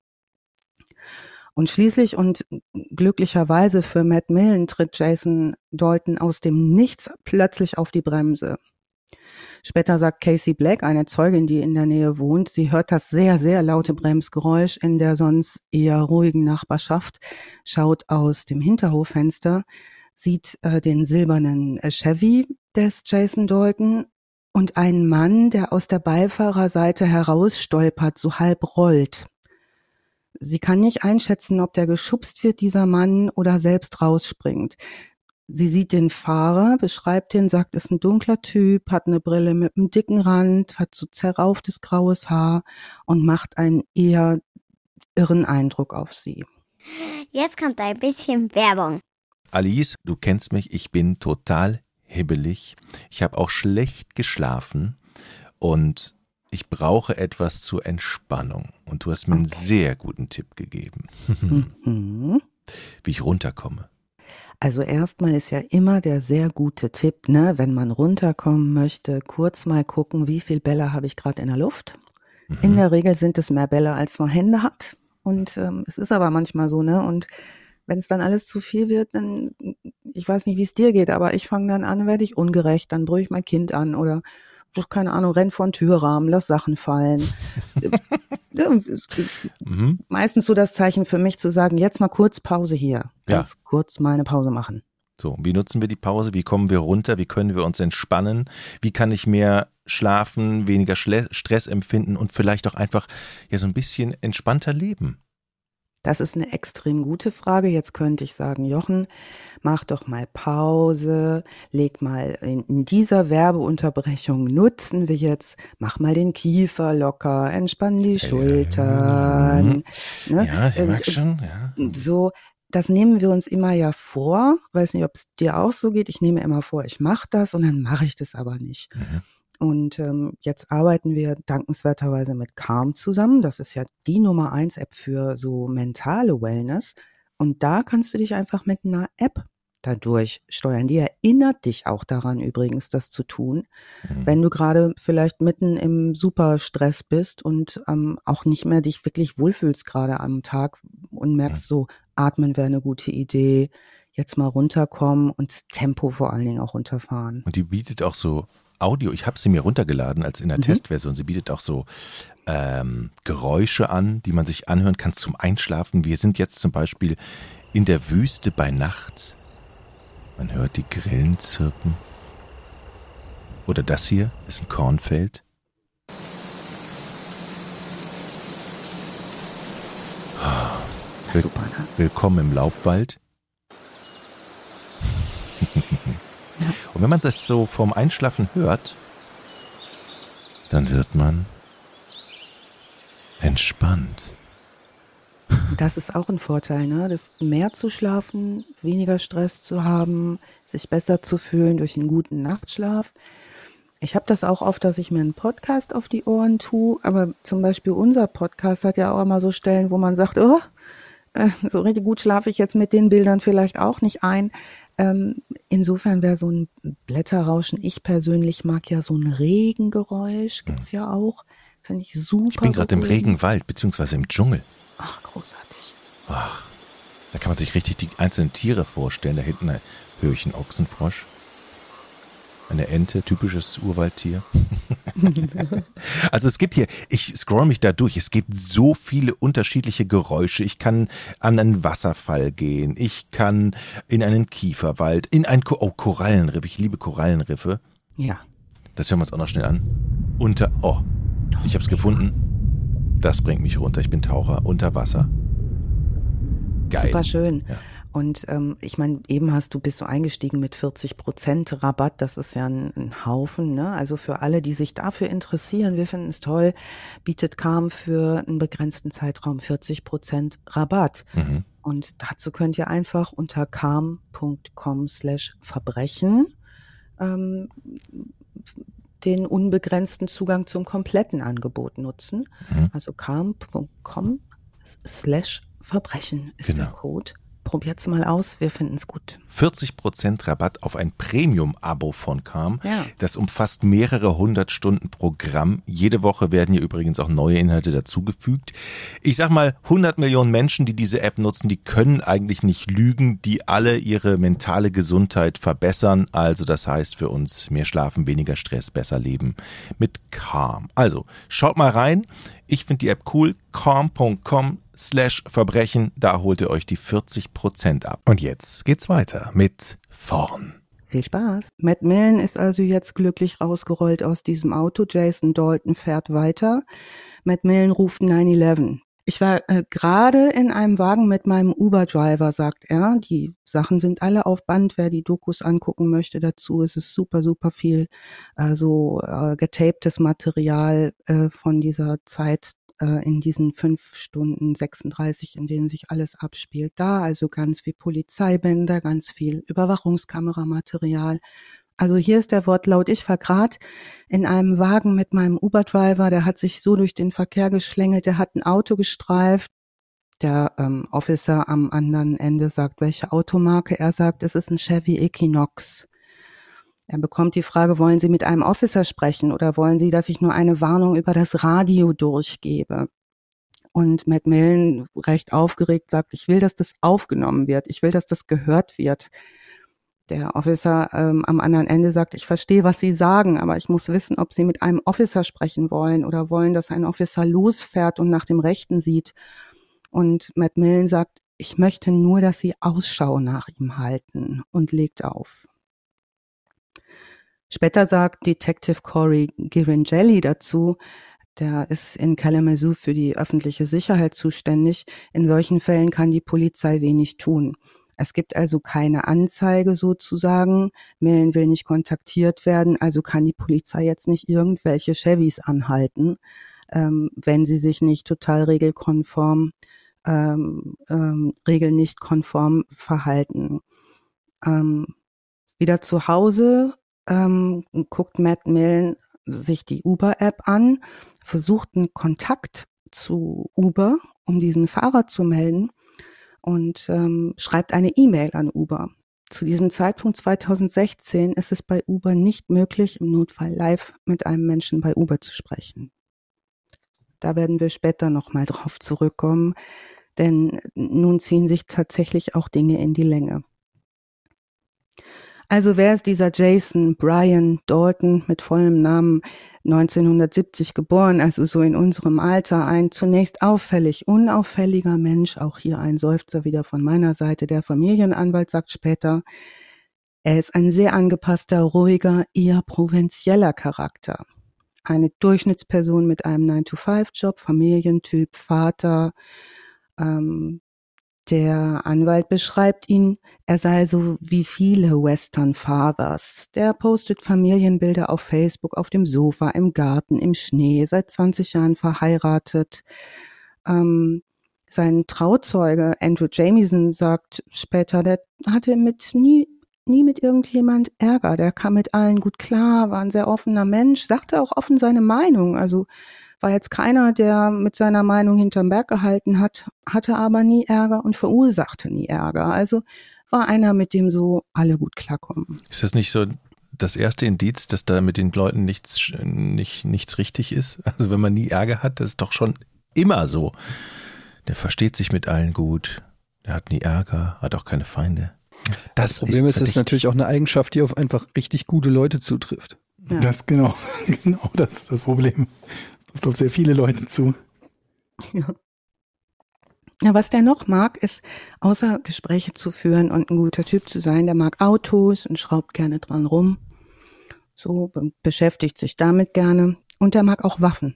Und schließlich und glücklicherweise für Matt Millen tritt Jason Dalton aus dem Nichts plötzlich auf die Bremse. Später sagt Casey Black, eine Zeugin, die in der Nähe wohnt, sie hört das sehr, sehr laute Bremsgeräusch in der sonst eher ruhigen Nachbarschaft, schaut aus dem Hinterhoffenster, sieht äh, den silbernen äh, Chevy des Jason Dalton und einen Mann, der aus der Beifahrerseite herausstolpert, so halb rollt. Sie kann nicht einschätzen, ob der geschubst wird, dieser Mann, oder selbst rausspringt. Sie sieht den Fahrer, beschreibt ihn, sagt, ist ein dunkler Typ, hat eine Brille mit einem dicken Rand, hat so zerrauftes graues Haar und macht einen eher irren Eindruck auf sie. Jetzt kommt ein bisschen Werbung. Alice, du kennst mich, ich bin total hibbelig. Ich habe auch schlecht geschlafen und ich brauche etwas zur Entspannung. Und du hast mir einen sehr guten Tipp gegeben, Mhm. wie ich runterkomme. Also erstmal ist ja immer der sehr gute Tipp, ne, wenn man runterkommen möchte, kurz mal gucken, wie viel Bälle habe ich gerade in der Luft. Mhm. In der Regel sind es mehr Bälle, als man Hände hat. Und ähm, es ist aber manchmal so, ne? Und wenn es dann alles zu viel wird, dann, ich weiß nicht, wie es dir geht, aber ich fange dann an, werde ich ungerecht, dann brülle ich mein Kind an oder, keine Ahnung, renn vor den Türrahmen, lass Sachen fallen. mhm. Meistens so das Zeichen für mich zu sagen, jetzt mal kurz Pause hier, ganz ja. kurz mal eine Pause machen. So, wie nutzen wir die Pause? Wie kommen wir runter? Wie können wir uns entspannen? Wie kann ich mehr schlafen, weniger Stress empfinden und vielleicht auch einfach ja so ein bisschen entspannter leben? Das ist eine extrem gute Frage. Jetzt könnte ich sagen, Jochen, mach doch mal Pause, leg mal in, in dieser Werbeunterbrechung, nutzen wir jetzt, mach mal den Kiefer locker, entspann die Schultern. Ja, ne? ja ich merke schon. Ja. So, das nehmen wir uns immer ja vor. Weiß nicht, ob es dir auch so geht. Ich nehme immer vor, ich mache das und dann mache ich das aber nicht. Mhm. Und ähm, jetzt arbeiten wir dankenswerterweise mit Calm zusammen. Das ist ja die Nummer eins App für so mentale Wellness. Und da kannst du dich einfach mit einer App dadurch steuern. Die erinnert dich auch daran übrigens, das zu tun, mhm. wenn du gerade vielleicht mitten im Superstress bist und ähm, auch nicht mehr dich wirklich wohlfühlst gerade am Tag und merkst so, atmen wäre eine gute Idee, jetzt mal runterkommen und das Tempo vor allen Dingen auch runterfahren. Und die bietet auch so Audio, ich habe sie mir runtergeladen als in der mhm. Testversion. Sie bietet auch so ähm, Geräusche an, die man sich anhören kann zum Einschlafen. Wir sind jetzt zum Beispiel in der Wüste bei Nacht. Man hört die Grillen zirpen. Oder das hier ist ein Kornfeld. Oh, will, super, ne? Willkommen im Laubwald. Und wenn man das so vorm Einschlafen hört, dann wird man entspannt. Das ist auch ein Vorteil, ne? Das mehr zu schlafen, weniger Stress zu haben, sich besser zu fühlen durch einen guten Nachtschlaf. Ich habe das auch oft, dass ich mir einen Podcast auf die Ohren tue, aber zum Beispiel unser Podcast hat ja auch immer so Stellen, wo man sagt, oh, äh, so richtig gut schlafe ich jetzt mit den Bildern vielleicht auch nicht ein. Ähm, insofern wäre so ein Blätterrauschen, ich persönlich mag ja so ein Regengeräusch, gibt's ja auch, finde ich super. Ich bin gerade im Regenwald, beziehungsweise im Dschungel. Ach, großartig. Ach, da kann man sich richtig die einzelnen Tiere vorstellen. Da hinten höre ich einen Ochsenfrosch, eine Ente, typisches Urwaldtier. Also es gibt hier, ich scroll mich da durch, es gibt so viele unterschiedliche Geräusche. Ich kann an einen Wasserfall gehen, ich kann in einen Kieferwald, in ein Ko- oh, Korallenriff, ich liebe Korallenriffe. Ja. Das hören wir uns auch noch schnell an. Unter, oh, ich habe es gefunden. Das bringt mich runter, ich bin Taucher, unter Wasser. Geil. Super schön. Ja. Und ähm, ich meine, eben hast du bist du eingestiegen mit vierzig Prozent Rabatt, das ist ja ein, ein Haufen, ne? Also für alle, die sich dafür interessieren, wir finden es toll, bietet Calm für einen begrenzten Zeitraum vierzig Prozent Rabatt. Mhm. Und dazu könnt ihr einfach unter calm punkt com slash verbrechen ähm, den unbegrenzten Zugang zum kompletten Angebot nutzen. Mhm. Also calm punkt com slash verbrechen ist genau der Code. Probiert's mal aus, wir finden es gut. vierzig Prozent Rabatt auf ein Premium-Abo von Calm. Ja. Das umfasst mehrere hundert Stunden Programm. Jede Woche werden hier übrigens auch neue Inhalte dazugefügt. Ich sag mal, hundert Millionen Menschen, die diese App nutzen, die können eigentlich nicht lügen, die alle ihre mentale Gesundheit verbessern. Also das heißt für uns mehr schlafen, weniger Stress, besser leben mit Calm. Also schaut mal rein. Ich finde die App cool. calm punkt com slash Verbrechen, da holt ihr euch die vierzig Prozent ab. Und jetzt geht's weiter mit Vorn. Viel Spaß. Matt Millen ist also jetzt glücklich rausgerollt aus diesem Auto. Jason Dalton fährt weiter. Matt Millen ruft neun elf. Ich war äh, gerade in einem Wagen mit meinem Uber-Driver, sagt er. Die Sachen sind alle auf Band. Wer die Dokus angucken möchte dazu, ist es super, super viel äh, so äh, getaptes Material äh, von dieser Zeit in diesen fünf Stunden sechsunddreißig, in denen sich alles abspielt. Da also ganz viel Polizeibänder, ganz viel Überwachungskameramaterial. Also hier ist der Wortlaut, ich war gerade in einem Wagen mit meinem Uber-Driver, der hat sich so durch den Verkehr geschlängelt, der hat ein Auto gestreift. Der ähm, Officer am anderen Ende sagt, welche Automarke? Er sagt, es ist ein Chevy Equinox. Er bekommt die Frage, wollen Sie mit einem Officer sprechen oder wollen Sie, dass ich nur eine Warnung über das Radio durchgebe? Und Matt Millen, recht aufgeregt, sagt, ich will, dass das aufgenommen wird. Ich will, dass das gehört wird. Der Officer ähm, am anderen Ende sagt, ich verstehe, was Sie sagen, aber ich muss wissen, ob Sie mit einem Officer sprechen wollen oder wollen, dass ein Officer losfährt und nach dem Rechten sieht. Und Matt Millen sagt, ich möchte nur, dass Sie Ausschau nach ihm halten, und legt auf. Später sagt Detective Corey Girangelli dazu, der ist in Kalamazoo für die öffentliche Sicherheit zuständig. In solchen Fällen kann die Polizei wenig tun. Es gibt also keine Anzeige sozusagen. Millen will nicht kontaktiert werden, also kann die Polizei jetzt nicht irgendwelche Chevys anhalten, ähm, wenn sie sich nicht total regelkonform, ähm, ähm, regeln nicht konform verhalten. Ähm, wieder zu Hause ähm, guckt Matt Millen sich die Uber-App an, versucht einen Kontakt zu Uber, um diesen Fahrer zu melden, und ähm, schreibt eine E-Mail an Uber. Zu diesem Zeitpunkt zweitausendsechzehn ist es bei Uber nicht möglich, im Notfall live mit einem Menschen bei Uber zu sprechen. Da werden wir später nochmal drauf zurückkommen, denn nun ziehen sich tatsächlich auch Dinge in die Länge. Also wer ist dieser Jason Brian Dalton mit vollem Namen, neunzehnhundertsiebzig geboren, also so in unserem Alter, ein zunächst auffällig unauffälliger Mensch, auch hier ein Seufzer wieder von meiner Seite. Der Familienanwalt sagt später, er ist ein sehr angepasster, ruhiger, eher provinzieller Charakter. Eine Durchschnittsperson mit einem nine to five Job, Familientyp, Vater. Ähm, der Anwalt beschreibt ihn, er sei so wie viele Western Fathers. Der postet Familienbilder auf Facebook, auf dem Sofa, im Garten, im Schnee, seit zwanzig Jahren verheiratet. Ähm, sein Trauzeuge Andrew Jamieson sagt später, der hatte mit nie nie mit irgendjemand Ärger, der kam mit allen gut klar, war ein sehr offener Mensch, sagte auch offen seine Meinung, also war jetzt keiner, der mit seiner Meinung hinterm Berg gehalten hat, hatte aber nie Ärger und verursachte nie Ärger. Also war einer, mit dem so alle gut klarkommen. Ist das nicht so das erste Indiz, dass da mit den Leuten nichts, nicht, nichts richtig ist? Also wenn man nie Ärger hat, das ist doch schon immer so. Der versteht sich mit allen gut, der hat nie Ärger, hat auch keine Feinde. Das, das Problem ist, es ist natürlich auch eine Eigenschaft, die auf einfach richtig gute Leute zutrifft. Ja. Das genau, genau das ist das Problem. Es trifft auf sehr viele Leute zu. Ja. Ja, was der noch mag, ist, außer Gespräche zu führen und ein guter Typ zu sein, der mag Autos und schraubt gerne dran rum. So, beschäftigt sich damit gerne. Und der mag auch Waffen.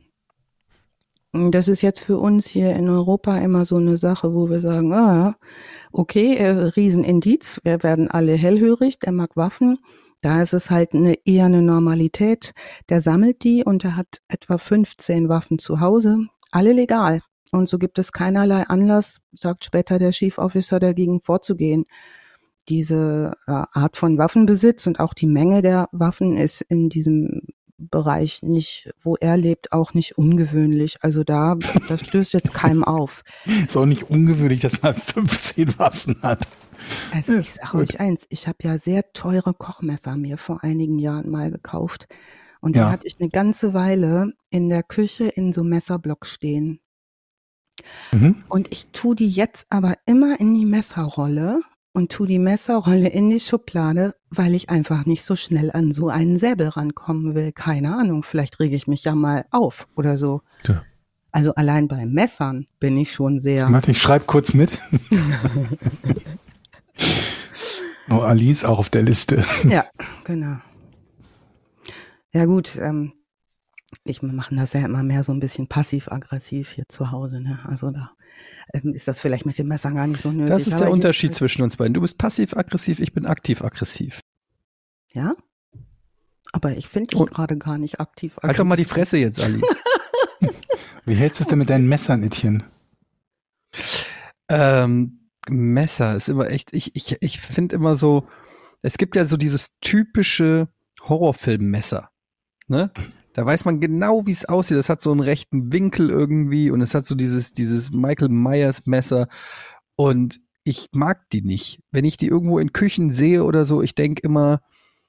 Das ist jetzt für uns hier in Europa immer so eine Sache, wo wir sagen, ah, okay, äh, Riesenindiz, wir werden alle hellhörig, der mag Waffen. Da ist es halt eine, eher eine Normalität. Der sammelt die und er hat etwa fünfzehn Waffen zu Hause, alle legal. Und so gibt es keinerlei Anlass, sagt später der Chief Officer, dagegen vorzugehen. Diese äh, Art von Waffenbesitz und auch die Menge der Waffen ist in diesem Bereich nicht, wo er lebt, auch nicht ungewöhnlich. Also da, das stößt jetzt keinem auf. Ist auch nicht ungewöhnlich, dass man fünfzehn Waffen hat. Also ich sage euch eins, ich habe ja sehr teure Kochmesser mir vor einigen Jahren mal gekauft. Und Ja. die hatte ich eine ganze Weile in der Küche in so Messerblock stehen. Mhm. Und ich tue die jetzt aber immer in die Messerrolle und tue die Messerrolle in die Schublade, weil ich einfach nicht so schnell an so einen Säbel rankommen will. Keine Ahnung, vielleicht rege ich mich ja mal auf oder so. Ja. Also allein bei Messern bin ich schon sehr... Warte, ich schreibe kurz mit. Oh, Alice auch auf der Liste. Ja, genau. Ja gut, ähm, ich wir machen das ja immer mehr so ein bisschen passiv-aggressiv hier zu Hause. Ne? Also da ähm, ist das vielleicht mit dem Messer gar nicht so nötig. Das ist aber der hier- Unterschied zwischen uns beiden. Du bist passiv-aggressiv, ich bin aktiv-aggressiv. Ja? Aber ich finde dich Und- gerade gar nicht aktiv. Halt doch mal die Fresse jetzt, Alice. Wie hältst du es denn mit deinen Messern, Etienne? ähm, Messer ist immer echt, ich, ich, ich finde immer so, es gibt ja so dieses typische Horrorfilm-Messer, ne? Da weiß man genau, wie es aussieht. Das hat so einen rechten Winkel irgendwie und es hat so dieses, dieses Michael Myers Messer und ich mag die nicht. Wenn ich die irgendwo in Küchen sehe oder so, ich denke immer,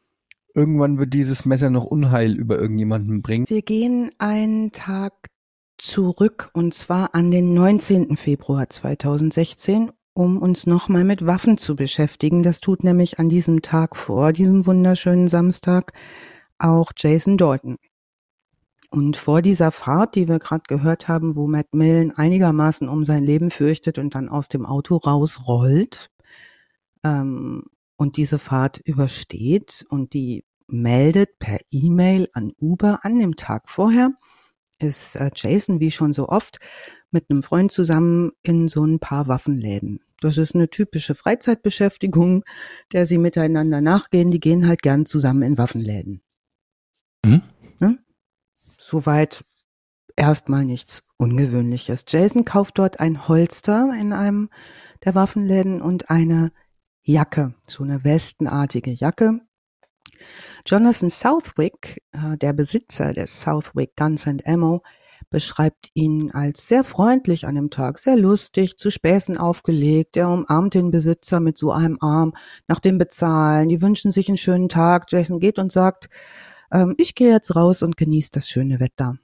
irgendwann wird dieses Messer noch Unheil über irgendjemanden bringen. Wir gehen einen Tag zurück, und zwar an den neunzehnten Februar zweitausendsechzehn, um uns nochmal mit Waffen zu beschäftigen. Das tut nämlich an diesem Tag vor diesem wunderschönen Samstag auch Jason Dalton. Und vor dieser Fahrt, die wir gerade gehört haben, wo Matt Millen einigermaßen um sein Leben fürchtet und dann aus dem Auto rausrollt ähm, und diese Fahrt übersteht und die meldet per E-Mail an Uber an dem Tag vorher, ist äh, Jason, wie schon so oft, mit einem Freund zusammen in so ein paar Waffenläden. Das ist eine typische Freizeitbeschäftigung, der sie miteinander nachgehen. Die gehen halt gern zusammen in Waffenläden. Mhm. Ne? Soweit erstmal nichts Ungewöhnliches. Jason kauft dort ein Holster in einem der Waffenläden und eine Jacke, so eine westenartige Jacke. Jonathan Southwick, äh, der Besitzer des Southwick Guns and Ammo, beschreibt ihn als sehr freundlich an dem Tag, sehr lustig, zu Späßen aufgelegt. Er umarmt den Besitzer mit so einem Arm nach dem Bezahlen. Die wünschen sich einen schönen Tag. Jason geht und sagt, ähm, ich gehe jetzt raus und genieße das schöne Wetter.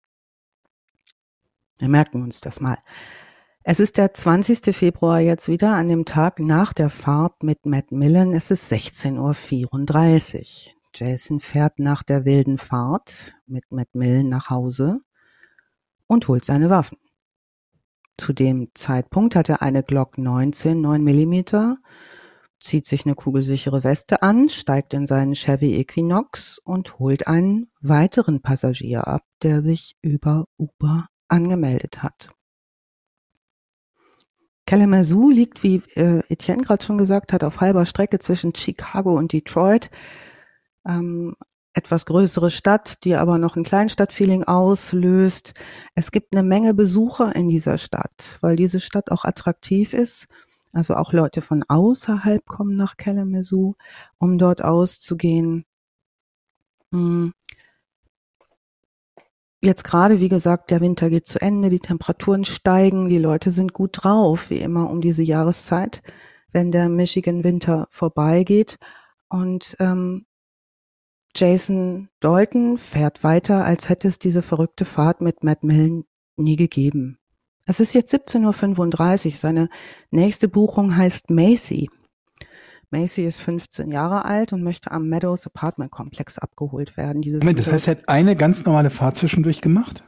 Wir merken uns das mal. Es ist der zwanzigste Februar jetzt wieder, an dem Tag nach der Fahrt mit Matt Millen. Es ist sechzehn Uhr vierunddreißig. Jason fährt nach der wilden Fahrt mit Matt Millen nach Hause und holt seine Waffen. Zu dem Zeitpunkt hat er eine Glock neunzehn, neun Millimeter, zieht sich eine kugelsichere Weste an, steigt in seinen Chevy Equinox und holt einen weiteren Passagier ab, der sich über Uber angemeldet hat. Kalamazoo liegt, wie äh, Etienne gerade schon gesagt hat, auf halber Strecke zwischen Chicago und Detroit. Ähm, etwas größere Stadt, die aber noch ein Kleinstadtfeeling auslöst. Es gibt eine Menge Besucher in dieser Stadt, weil diese Stadt auch attraktiv ist. Also auch Leute von außerhalb kommen nach Kalamazoo, um dort auszugehen. Hm. Jetzt gerade, wie gesagt, der Winter geht zu Ende, die Temperaturen steigen, die Leute sind gut drauf, wie immer um diese Jahreszeit, wenn der Michigan-Winter vorbeigeht. Und ähm, Jason Dalton fährt weiter, als hätte es diese verrückte Fahrt mit Matt Millen nie gegeben. Es ist jetzt siebzehn Uhr fünfunddreißig, seine nächste Buchung heißt Macy. Macy ist fünfzehn Jahre alt und möchte am Meadows Apartment Komplex abgeholt werden. Dieses Moment, das heißt, er hat eine ganz normale Fahrt zwischendurch gemacht?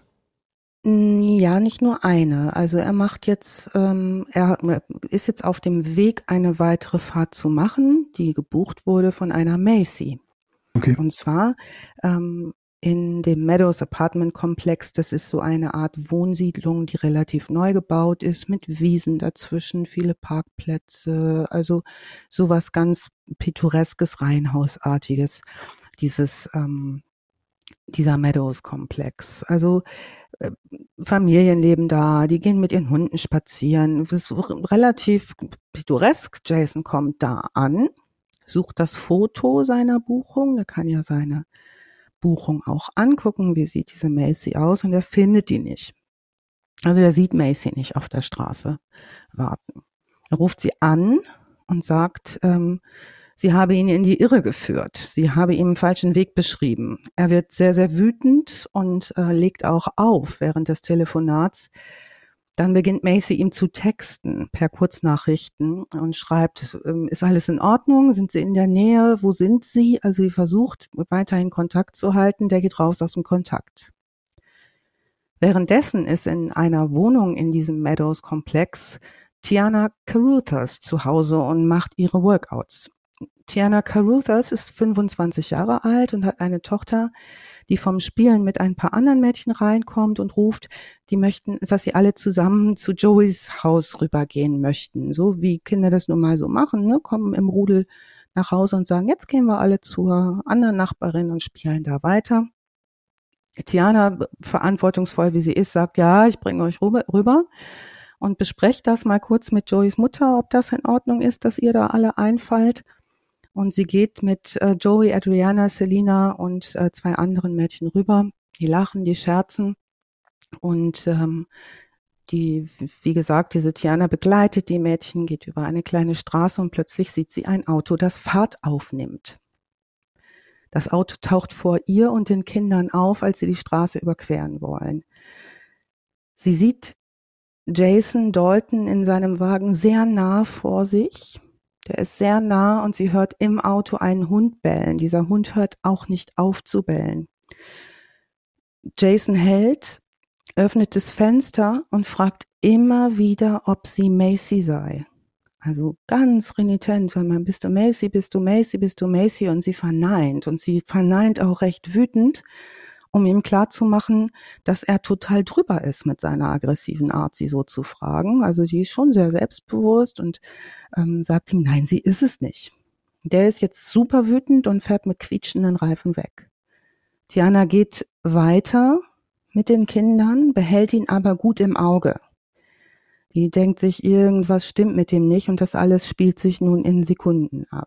Ja, nicht nur eine. Also er macht jetzt, ähm, er ist jetzt auf dem Weg, eine weitere Fahrt zu machen, die gebucht wurde von einer Macy. Okay. Und zwar ähm, in dem Meadows Apartment Komplex. Das ist so eine Art Wohnsiedlung, die relativ neu gebaut ist, mit Wiesen dazwischen, viele Parkplätze, also sowas ganz pittoreskes, Reihenhausartiges, dieses ähm, dieser Meadows Komplex. Also äh, Familien leben da, die gehen mit ihren Hunden spazieren. Das ist so relativ pittoresk. Jason kommt da an, sucht das Foto seiner Buchung, der kann ja seine Buchung auch angucken, wie sieht diese Macy aus, und er findet die nicht. Also er sieht Macy nicht auf der Straße warten. Er ruft sie an und sagt, ähm, sie habe ihn in die Irre geführt, sie habe ihm einen falschen Weg beschrieben. Er wird sehr, sehr wütend und äh, legt auch auf während des Telefonats. Dann beginnt Macy ihm zu texten per Kurznachrichten und schreibt, ist alles in Ordnung? Sind Sie in der Nähe? Wo sind Sie? Also sie versucht weiterhin Kontakt zu halten. Der geht raus aus dem Kontakt. Währenddessen ist in einer Wohnung in diesem Meadows-Komplex Tiana Caruthers zu Hause und macht ihre Workouts. Tiana Caruthers ist fünfundzwanzig Jahre alt und hat eine Tochter, die vom Spielen mit ein paar anderen Mädchen reinkommt und ruft, die möchten, dass sie alle zusammen zu Joeys Haus rübergehen möchten. So wie Kinder das nun mal so machen, ne? Kommen im Rudel nach Hause und sagen, jetzt gehen wir alle zur anderen Nachbarin und spielen da weiter. Tiana, verantwortungsvoll wie sie ist, sagt, ja, ich bringe euch rüber, rüber und besprecht das mal kurz mit Joeys Mutter, ob das in Ordnung ist, dass ihr da alle einfallt. Und sie geht mit äh, Joey, Adriana, Selina und äh, zwei anderen Mädchen rüber. Die lachen, die scherzen. Und ähm, die, wie gesagt, diese Tiana begleitet die Mädchen, geht über eine kleine Straße und plötzlich sieht sie ein Auto, das Fahrt aufnimmt. Das Auto taucht vor ihr und den Kindern auf, als sie die Straße überqueren wollen. Sie sieht Jason Dalton in seinem Wagen sehr nah vor sich. Der ist sehr nah und sie hört im Auto einen Hund bellen. Dieser Hund hört auch nicht auf zu bellen. Jason hält, öffnet das Fenster und fragt immer wieder, ob sie Macy sei. Also ganz renitent, wenn man, bist du Macy, bist du Macy, bist du Macy, und sie verneint. Und sie verneint auch recht wütend, um ihm klarzumachen, dass er total drüber ist mit seiner aggressiven Art, sie so zu fragen. Also die ist schon sehr selbstbewusst und ähm, sagt ihm, nein, sie ist es nicht. Der ist jetzt super wütend und fährt mit quietschenden Reifen weg. Tiana geht weiter mit den Kindern, behält ihn aber gut im Auge. Die denkt sich, irgendwas stimmt mit dem nicht, und das alles spielt sich nun in Sekunden ab.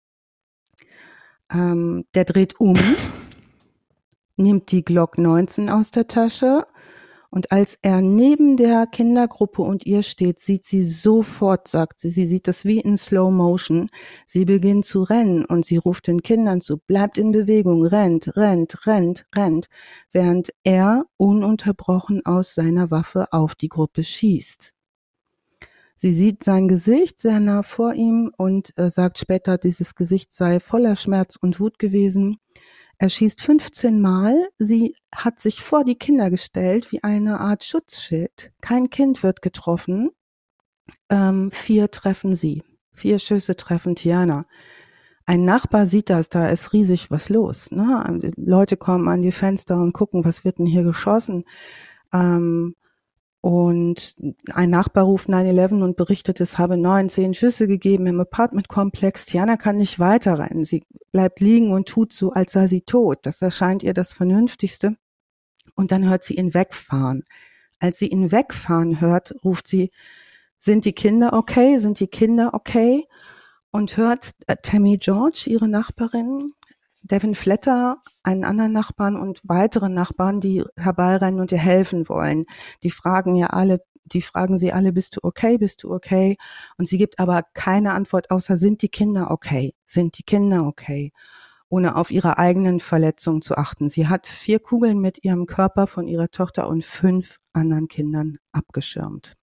Ähm, der dreht um, nimmt die Glock neunzehn aus der Tasche, und als er neben der Kindergruppe und ihr steht, sieht sie sofort, sagt sie, sie sieht das wie in Slow Motion, sie beginnt zu rennen und sie ruft den Kindern zu, bleibt in Bewegung, rennt, rennt, rennt, rennt, während er ununterbrochen aus seiner Waffe auf die Gruppe schießt. Sie sieht sein Gesicht sehr nah vor ihm und äh, sagt später, dieses Gesicht sei voller Schmerz und Wut gewesen. Er schießt fünfzehn Mal. Sie hat sich vor die Kinder gestellt wie eine Art Schutzschild. Kein Kind wird getroffen. Ähm, vier treffen sie. Vier Schüsse treffen Tiana. Ein Nachbar sieht das, da ist riesig was los. Ne? Leute kommen an die Fenster und gucken, was wird denn hier geschossen. Ähm, Und ein Nachbar ruft neun eins eins und berichtet, es habe neun, zehn Schüsse gegeben im Apartmentkomplex. Tiana kann nicht weiterrennen. Sie bleibt liegen und tut so, als sei sie tot. Das erscheint ihr das Vernünftigste. Und dann hört sie ihn wegfahren. Als sie ihn wegfahren hört, ruft sie, sind die Kinder okay? Sind die Kinder okay? Und hört äh, Tammy George, ihre Nachbarin, Devin Fletter, einen anderen Nachbarn und weitere Nachbarn, die herbeirennen und ihr helfen wollen. Die fragen ja alle, die fragen sie alle, bist du okay, bist du okay? Und sie gibt aber keine Antwort, außer sind die Kinder okay? Sind die Kinder okay? Ohne auf ihre eigenen Verletzungen zu achten. Sie hat vier Kugeln mit ihrem Körper von ihrer Tochter und fünf anderen Kindern abgeschirmt.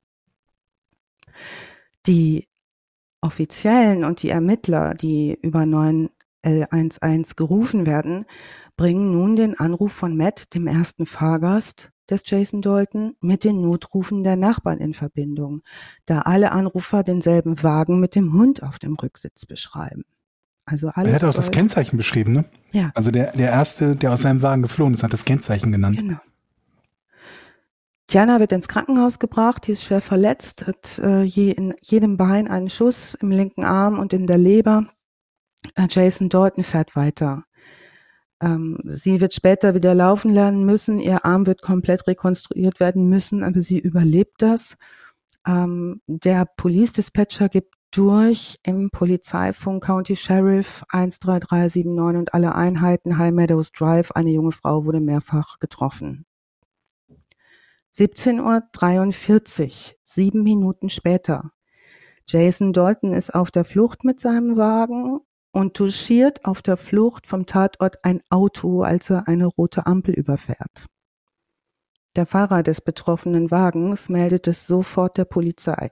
Die Offiziellen und die Ermittler, die über neun eins eins gerufen werden, bringen nun den Anruf von Matt, dem ersten Fahrgast des Jason Dalton, mit den Notrufen der Nachbarn in Verbindung, da alle Anrufer denselben Wagen mit dem Hund auf dem Rücksitz beschreiben. Also alle er hat auch das Kennzeichen beschrieben, ne? Ja. Also der, der Erste, der aus seinem Wagen geflohen ist, hat das Kennzeichen genannt. Genau. Tiana wird ins Krankenhaus gebracht, die ist schwer verletzt, hat äh, je, in jedem Bein einen Schuss, im linken Arm und in der Leber. Jason Dalton fährt weiter. Ähm, sie wird später wieder laufen lernen müssen. Ihr Arm wird komplett rekonstruiert werden müssen, aber sie überlebt das. Ähm, der Police Dispatcher gibt durch im Polizeifunk County Sheriff eins drei drei sieben neun und alle Einheiten High Meadows Drive. Eine junge Frau wurde mehrfach getroffen. siebzehn Uhr dreiundvierzig, sieben Minuten später. Jason Dalton ist auf der Flucht mit seinem Wagen und touchiert auf der Flucht vom Tatort ein Auto, als er eine rote Ampel überfährt. Der Fahrer des betroffenen Wagens meldet es sofort der Polizei.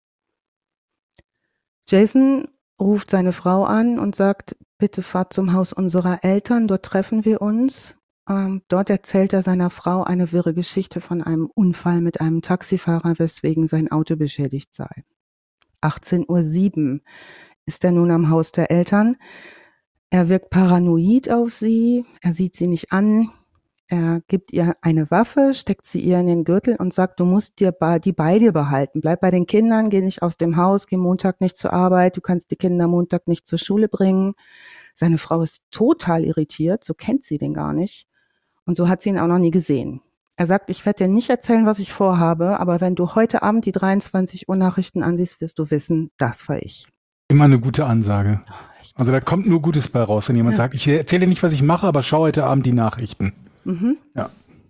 Jason ruft seine Frau an und sagt, bitte fahrt zum Haus unserer Eltern, dort treffen wir uns. Ähm, dort erzählt er seiner Frau eine wirre Geschichte von einem Unfall mit einem Taxifahrer, weswegen sein Auto beschädigt sei. achtzehn Uhr sieben ist er nun am Haus der Eltern. Er wirkt paranoid auf sie, er sieht sie nicht an, er gibt ihr eine Waffe, steckt sie ihr in den Gürtel und sagt, du musst dir die bei dir behalten, bleib bei den Kindern, geh nicht aus dem Haus, geh Montag nicht zur Arbeit, du kannst die Kinder Montag nicht zur Schule bringen. Seine Frau ist total irritiert, so kennt sie den gar nicht und so hat sie ihn auch noch nie gesehen. Er sagt, ich werde dir nicht erzählen, was ich vorhabe, aber wenn du heute Abend die dreiundzwanzig Uhr Nachrichten ansiehst, wirst du wissen, das war ich. Immer eine gute Ansage. Also da kommt nur Gutes bei raus, wenn jemand ja. sagt, ich erzähle nicht, was ich mache, aber schau heute Abend die Nachrichten. Mhm. Ja.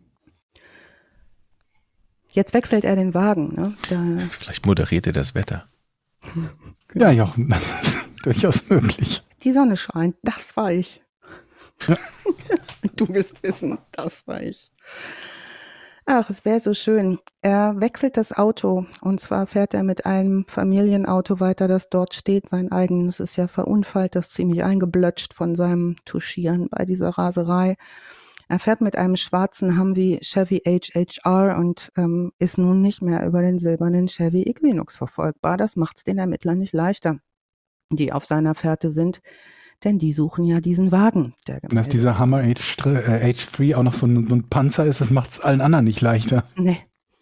Jetzt wechselt er den Wagen. Ne? Da Vielleicht moderiert er das Wetter. Ja, ja, das ist durchaus möglich. Die Sonne scheint, das war ich. Ja. Du wirst wissen, das war ich. Ach, es wäre so schön. Er wechselt das Auto und zwar fährt er mit einem Familienauto weiter, das dort steht. Sein eigenes ist ja verunfallt, das ist ziemlich eingeblötscht von seinem Touchieren bei dieser Raserei. Er fährt mit einem schwarzen Humvee Chevy H H R und ähm, ist nun nicht mehr über den silbernen Chevy Equinox verfolgbar. Das macht's den Ermittlern nicht leichter, die auf seiner Fährte sind. Denn die suchen ja diesen Wagen. Der Dass dieser Hummer H drei auch noch so ein, so ein Panzer ist, das macht es allen anderen nicht leichter. Nee.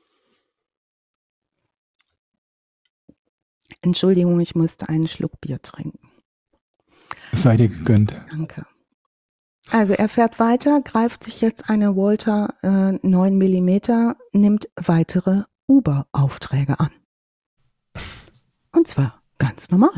Entschuldigung, ich musste einen Schluck Bier trinken. Es sei dir gegönnt. Danke. Also er fährt weiter, greift sich jetzt eine Walter äh, neun Millimeter, nimmt weitere Uber-Aufträge an. Und zwar ganz normal.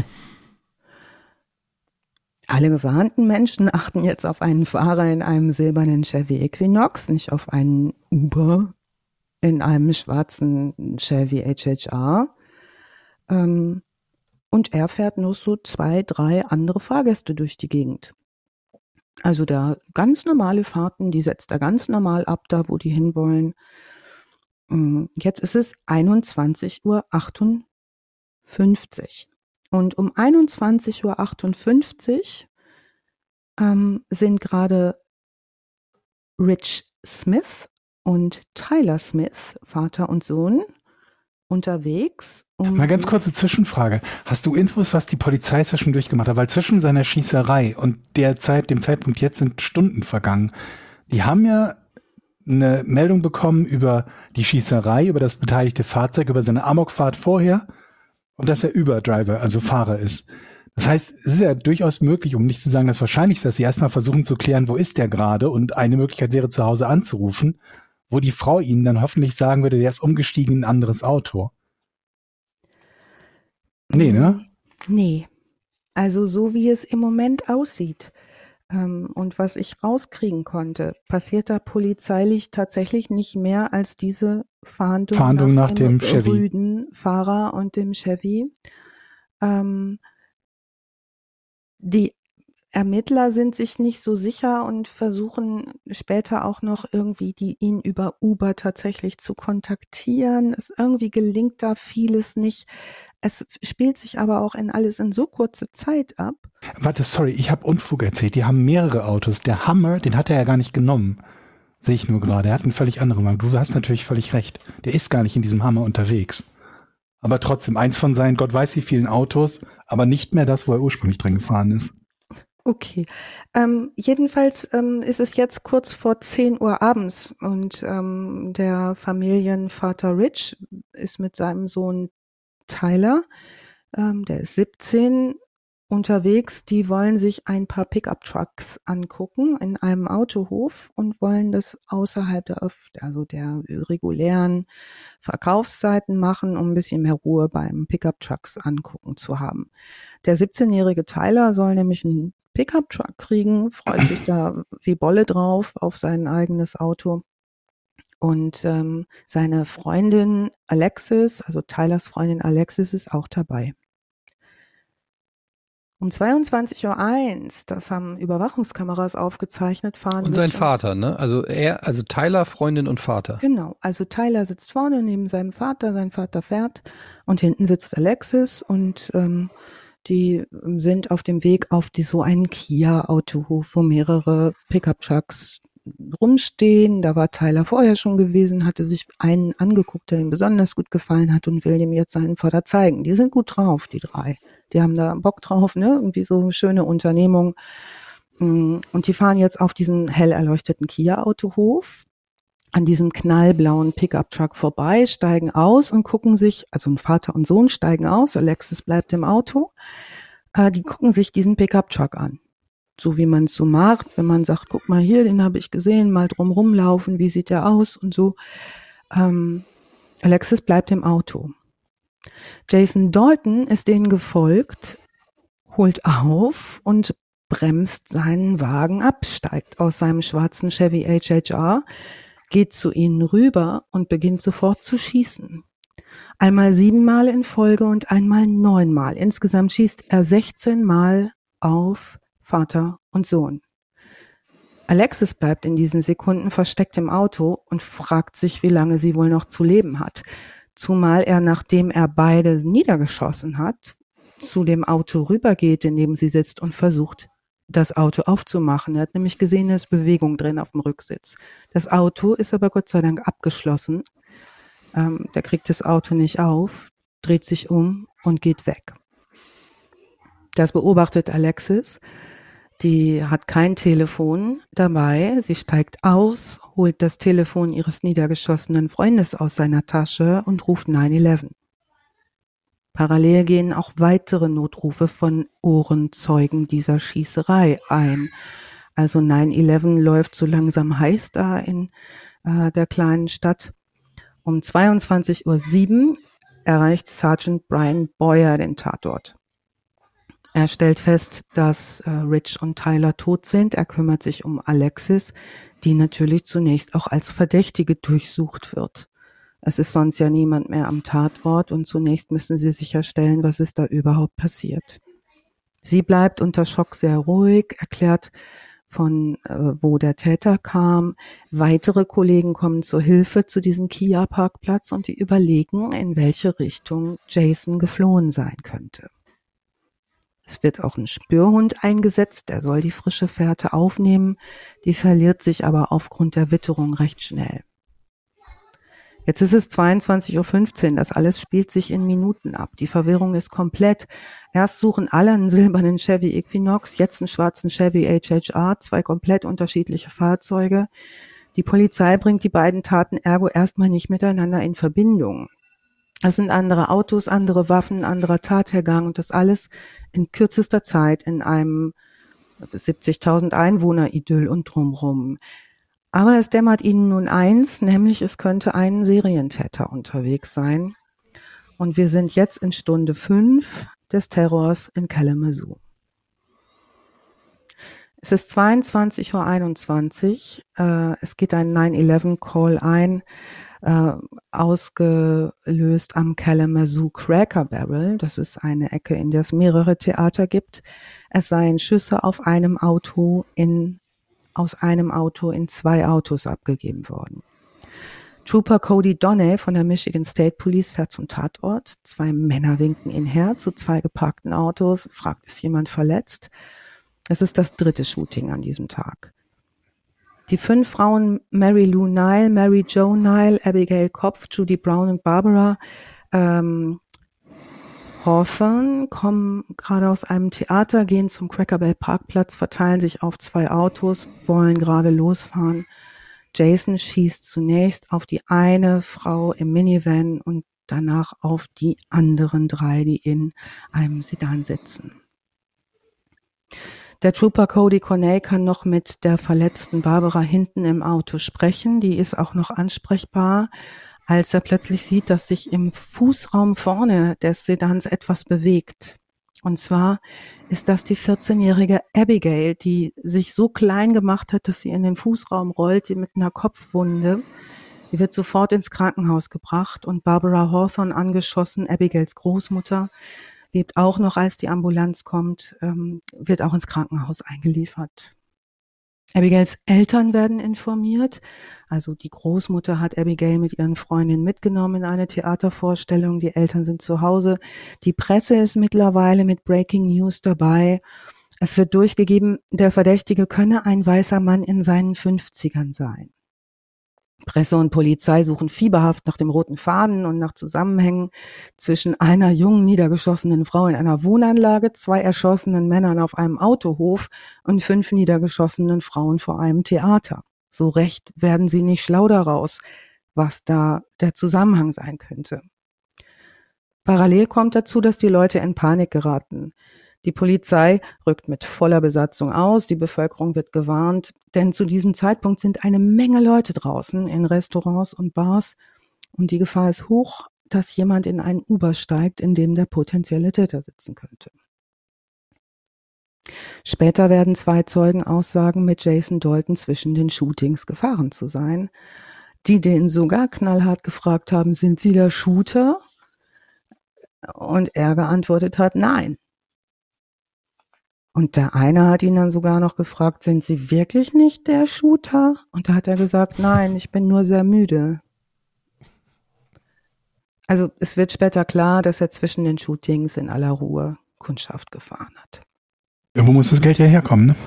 Alle gewarnten Menschen achten jetzt auf einen Fahrer in einem silbernen Chevy Equinox, nicht auf einen Uber in einem schwarzen Chevy H H R. Ähm, und er fährt nur so zwei, drei andere Fahrgäste durch die Gegend. Also da ganz normale Fahrten, die setzt er ganz normal ab, da wo die hinwollen. Jetzt ist es einundzwanzig Uhr achtundfünfzig. Und um einundzwanzig Uhr achtundfünfzig ähm, sind gerade Rich Smith und Tyler Smith, Vater und Sohn, unterwegs. Um Mal ganz kurze Zwischenfrage. Hast du Infos, was die Polizei zwischendurch gemacht hat? Weil zwischen seiner Schießerei und der Zeit, dem Zeitpunkt jetzt sind Stunden vergangen. Die haben ja eine Meldung bekommen über die Schießerei, über das beteiligte Fahrzeug, über seine Amokfahrt vorher. Und dass er Uber-Driver, also Fahrer ist. Das heißt, es ist ja durchaus möglich, um nicht zu sagen, das Wahrscheinlichste, dass sie erstmal versuchen zu klären, wo ist der gerade? Und eine Möglichkeit wäre, zu Hause anzurufen, wo die Frau ihnen dann hoffentlich sagen würde, der ist umgestiegen in ein anderes Auto. Nee, ne? Nee. Also so wie es im Moment aussieht ähm, und was ich rauskriegen konnte, passiert da polizeilich tatsächlich nicht mehr als diese Fahndung, Fahndung nach, nach dem, dem Chevy. rüden Fahrer und dem Chevy. Ähm, die Ermittler sind sich nicht so sicher und versuchen später auch noch irgendwie die, ihn über Uber tatsächlich zu kontaktieren. Es irgendwie gelingt da vieles nicht. Es spielt sich aber auch in alles in so kurze Zeit ab. Warte, sorry, ich habe Unfug erzählt. Die haben mehrere Autos. Der Hummer, den hat er ja gar nicht genommen. Sehe ich nur gerade. Er hat einen völlig anderen Wagen. Du hast natürlich völlig recht. Der ist gar nicht in diesem Hummer unterwegs. Aber trotzdem, eins von seinen, Gott weiß wie vielen Autos, aber nicht mehr das, wo er ursprünglich drin gefahren ist. Okay. Ähm, jedenfalls ähm, ist es jetzt kurz vor zehn Uhr abends und ähm, der Familienvater Rich ist mit seinem Sohn Tyler, ähm, der ist siebzehn, unterwegs. Die wollen sich ein paar Pickup-Trucks angucken in einem Autohof und wollen das außerhalb der, also der regulären Verkaufszeiten machen, um ein bisschen mehr Ruhe beim Pickup-Trucks angucken zu haben. Der siebzehnjährige Tyler soll nämlich einen Pickup-Truck kriegen, freut sich da wie Bolle drauf auf sein eigenes Auto. Und ähm, seine Freundin Alexis, also Tylers Freundin Alexis, ist auch dabei. Um zweiundzwanzig Uhr eins, das haben Überwachungskameras aufgezeichnet, fahren. Und sein Vater, ne? Also er, also Tyler, Freundin und Vater. Genau, also Tyler sitzt vorne neben seinem Vater, sein Vater fährt und hinten sitzt Alexis und ähm, die sind auf dem Weg auf die so einen Kia-Autohof, wo mehrere Pickup-Trucks rumstehen. Da war Tyler vorher schon gewesen, hatte sich einen angeguckt, der ihm besonders gut gefallen hat und will ihm jetzt seinen Vater zeigen. Die sind gut drauf, die drei. Die haben da Bock drauf, ne? Irgendwie so eine schöne Unternehmung. Und die fahren jetzt auf diesen hell erleuchteten Kia-Autohof an diesem knallblauen Pickup-Truck vorbei, steigen aus und gucken sich, also ein Vater und Sohn steigen aus, Alexis bleibt im Auto, äh, die gucken sich diesen Pickup-Truck an. So wie man es so macht, wenn man sagt, guck mal hier, den habe ich gesehen, mal drum rumlaufen, wie sieht der aus und so. Ähm, Alexis bleibt im Auto. Jason Dalton ist denen gefolgt, holt auf und bremst seinen Wagen ab, steigt aus seinem schwarzen Chevy H H R, geht zu ihnen rüber und beginnt sofort zu schießen. Einmal siebenmal in Folge und einmal neunmal. Insgesamt schießt er sechzehn Mal auf Vater und Sohn. Alexis bleibt in diesen Sekunden versteckt im Auto und fragt sich, wie lange sie wohl noch zu leben hat. Zumal er, nachdem er beide niedergeschossen hat, zu dem Auto rübergeht, in dem sie sitzt und versucht, das Auto aufzumachen. Er hat nämlich gesehen, da ist Bewegung drin auf dem Rücksitz. Das Auto ist aber Gott sei Dank abgeschlossen. Ähm, der kriegt das Auto nicht auf, dreht sich um und geht weg. Das beobachtet Alexis. Die hat kein Telefon dabei. Sie steigt aus, holt das Telefon ihres niedergeschossenen Freundes aus seiner Tasche und ruft neun elf. Parallel gehen auch weitere Notrufe von Ohrenzeugen dieser Schießerei ein. Also neun elf läuft so langsam heiß da in äh, der kleinen Stadt. Um zweiundzwanzig Uhr sieben erreicht Sergeant Brian Boyer den Tatort. Er stellt fest, dass äh, Rich und Tyler tot sind. Er kümmert sich um Alexis, die natürlich zunächst auch als Verdächtige durchsucht wird. Es ist sonst ja niemand mehr am Tatort und zunächst müssen sie sicherstellen, was ist da überhaupt passiert. Sie bleibt unter Schock sehr ruhig, erklärt von äh, wo der Täter kam. Weitere Kollegen kommen zur Hilfe zu diesem Kia-Parkplatz und die überlegen, in welche Richtung Jason geflohen sein könnte. Es wird auch ein Spürhund eingesetzt, der soll die frische Fährte aufnehmen, die verliert sich aber aufgrund der Witterung recht schnell. Jetzt ist es zweiundzwanzig Uhr fünfzehn, das alles spielt sich in Minuten ab. Die Verwirrung ist komplett. Erst suchen alle einen silbernen Chevy Equinox, jetzt einen schwarzen Chevy H H R, zwei komplett unterschiedliche Fahrzeuge. Die Polizei bringt die beiden Taten ergo erstmal nicht miteinander in Verbindung. Es sind andere Autos, andere Waffen, anderer Tathergang und das alles in kürzester Zeit in einem siebzigtausend Einwohner-Idyll und drumrum. Aber es dämmert ihnen nun eins, nämlich es könnte ein Serientäter unterwegs sein. Und wir sind jetzt in Stunde fünf des Terrors in Kalamazoo. Es ist zweiundzwanzig Uhr einundzwanzig. Äh, es geht ein neun elf Call ein, äh, ausgelöst am Kalamazoo Cracker Barrel. Das ist eine Ecke, in der es mehrere Theater gibt. Es seien Schüsse auf einem Auto in aus einem Auto in zwei Autos abgegeben worden. Trooper Cody Donnay von der Michigan State Police fährt zum Tatort. Zwei Männer winken ihn her zu zwei geparkten Autos, fragt, ist jemand verletzt? Es ist das dritte Shooting an diesem Tag. Die fünf Frauen Mary Lou Nile, Mary Jo Nile, Abigail Kopf, Judy Brown und Barbara ähm, Hawthorne kommen gerade aus einem Theater, gehen zum Cracker Barrel Parkplatz, verteilen sich auf zwei Autos, wollen gerade losfahren. Jason schießt zunächst auf die eine Frau im Minivan und danach auf die anderen drei, die in einem Sedan sitzen. Der Trooper Cody Cornell kann noch mit der verletzten Barbara hinten im Auto sprechen. Die ist auch noch ansprechbar, als er plötzlich sieht, dass sich im Fußraum vorne des Sedans etwas bewegt. Und zwar ist das die vierzehnjährige Abigail, die sich so klein gemacht hat, dass sie in den Fußraum rollt, die mit einer Kopfwunde. Die wird sofort ins Krankenhaus gebracht und Barbara Hawthorne angeschossen, Abigails Großmutter, lebt auch noch, als die Ambulanz kommt, ähm, wird auch ins Krankenhaus eingeliefert. Abigails Eltern werden informiert. Also die Großmutter hat Abigail mit ihren Freundinnen mitgenommen in eine Theatervorstellung. Die Eltern sind zu Hause. Die Presse ist mittlerweile mit Breaking News dabei. Es wird durchgegeben, der Verdächtige könne ein weißer Mann in seinen fünfzigern sein. Presse und Polizei suchen fieberhaft nach dem roten Faden und nach Zusammenhängen zwischen einer jungen, niedergeschossenen Frau in einer Wohnanlage, zwei erschossenen Männern auf einem Autohof und fünf niedergeschossenen Frauen vor einem Theater. So recht werden sie nicht schlau daraus, was da der Zusammenhang sein könnte. Parallel kommt dazu, dass die Leute in Panik geraten. Die Polizei rückt mit voller Besatzung aus, die Bevölkerung wird gewarnt, denn zu diesem Zeitpunkt sind eine Menge Leute draußen in Restaurants und Bars und die Gefahr ist hoch, dass jemand in einen Uber steigt, in dem der potenzielle Täter sitzen könnte. Später werden zwei Zeugen aussagen, mit Jason Dalton zwischen den Shootings gefahren zu sein, die den sogar knallhart gefragt haben, sind Sie der Shooter? Und er geantwortet hat, nein. Und der eine hat ihn dann sogar noch gefragt, sind Sie wirklich nicht der Shooter? Und da hat er gesagt, nein, ich bin nur sehr müde. Also es wird später klar, dass er zwischen den Shootings in aller Ruhe Kundschaft gefahren hat. Irgendwo muss das Geld ja herkommen, ne?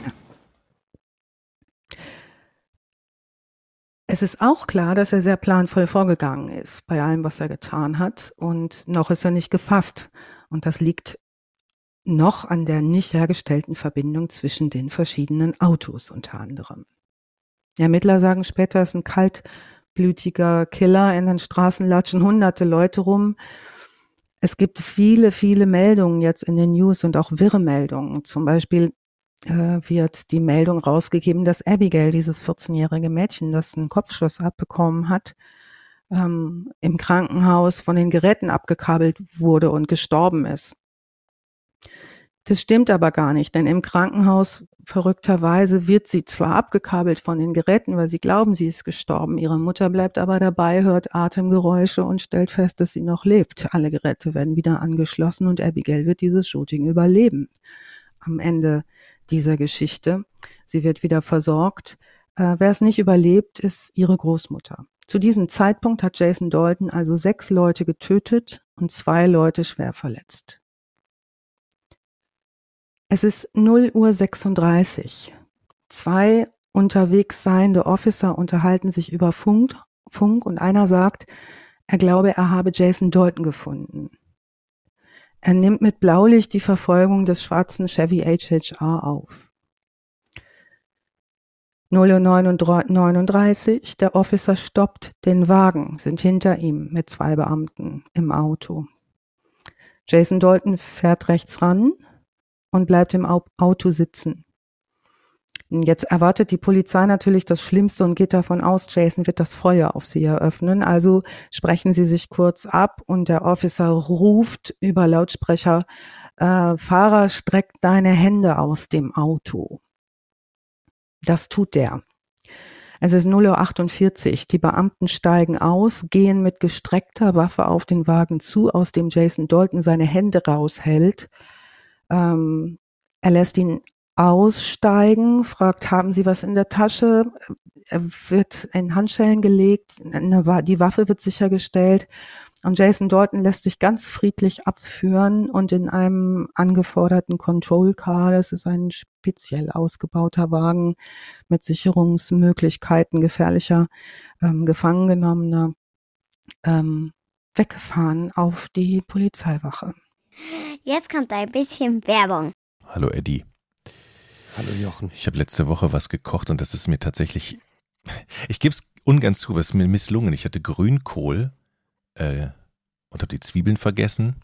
Es ist auch klar, dass er sehr planvoll vorgegangen ist bei allem, was er getan hat. Und noch ist er nicht gefasst. Und das liegt noch an der nicht hergestellten Verbindung zwischen den verschiedenen Autos unter anderem. Ermittler sagen später, es ist ein kaltblütiger Killer. In den Straßen latschen hunderte Leute rum. Es gibt viele, viele Meldungen jetzt in den News und auch wirre Meldungen. Zum Beispiel äh, wird die Meldung rausgegeben, dass Abigail, dieses vierzehnjährige Mädchen, das einen Kopfschuss abbekommen hat, ähm, im Krankenhaus von den Geräten abgekabelt wurde und gestorben ist. Das stimmt aber gar nicht, denn im Krankenhaus, verrückterweise, wird sie zwar abgekabelt von den Geräten, weil sie glauben, sie ist gestorben. Ihre Mutter bleibt aber dabei, hört Atemgeräusche und stellt fest, dass sie noch lebt. Alle Geräte werden wieder angeschlossen und Abigail wird dieses Shooting überleben. Am Ende dieser Geschichte. Sie wird wieder versorgt. Äh, wer es nicht überlebt, ist ihre Großmutter. Zu diesem Zeitpunkt hat Jason Dalton also sechs Leute getötet und zwei Leute schwer verletzt. Es ist null Uhr sechsunddreißig. Zwei unterwegs seiende Officer unterhalten sich über Funk, Funk und einer sagt, er glaube, er habe Jason Dalton gefunden. Er nimmt mit Blaulicht die Verfolgung des schwarzen Chevy H H R auf. null Uhr neununddreißig, der Officer stoppt den Wagen, sind hinter ihm mit zwei Beamten im Auto. Jason Dalton fährt rechts ran und bleibt im Auto sitzen. Jetzt erwartet die Polizei natürlich das Schlimmste und geht davon aus, Jason wird das Feuer auf sie eröffnen. Also sprechen sie sich kurz ab und der Officer ruft über Lautsprecher, äh, Fahrer, streck deine Hände aus dem Auto. Das tut der. Es ist null Uhr achtundvierzig. Die Beamten steigen aus, gehen mit gestreckter Waffe auf den Wagen zu, aus dem Jason Dalton seine Hände raushält. Ähm, er lässt ihn aussteigen, fragt, haben Sie was in der Tasche? Er wird in Handschellen gelegt, eine, die Waffe wird sichergestellt und Jason Dalton lässt sich ganz friedlich abführen und in einem angeforderten Control Car, das ist ein speziell ausgebauter Wagen mit Sicherungsmöglichkeiten gefährlicher ähm, Gefangengenommener, ähm, weggefahren auf die Polizeiwache. Jetzt kommt ein bisschen Werbung. Hallo Eddie. Hallo Jochen. Ich habe letzte Woche was gekocht und das ist mir tatsächlich, ich gebe es ungern zu, aber es ist mir misslungen. Ich hatte Grünkohl äh, und habe die Zwiebeln vergessen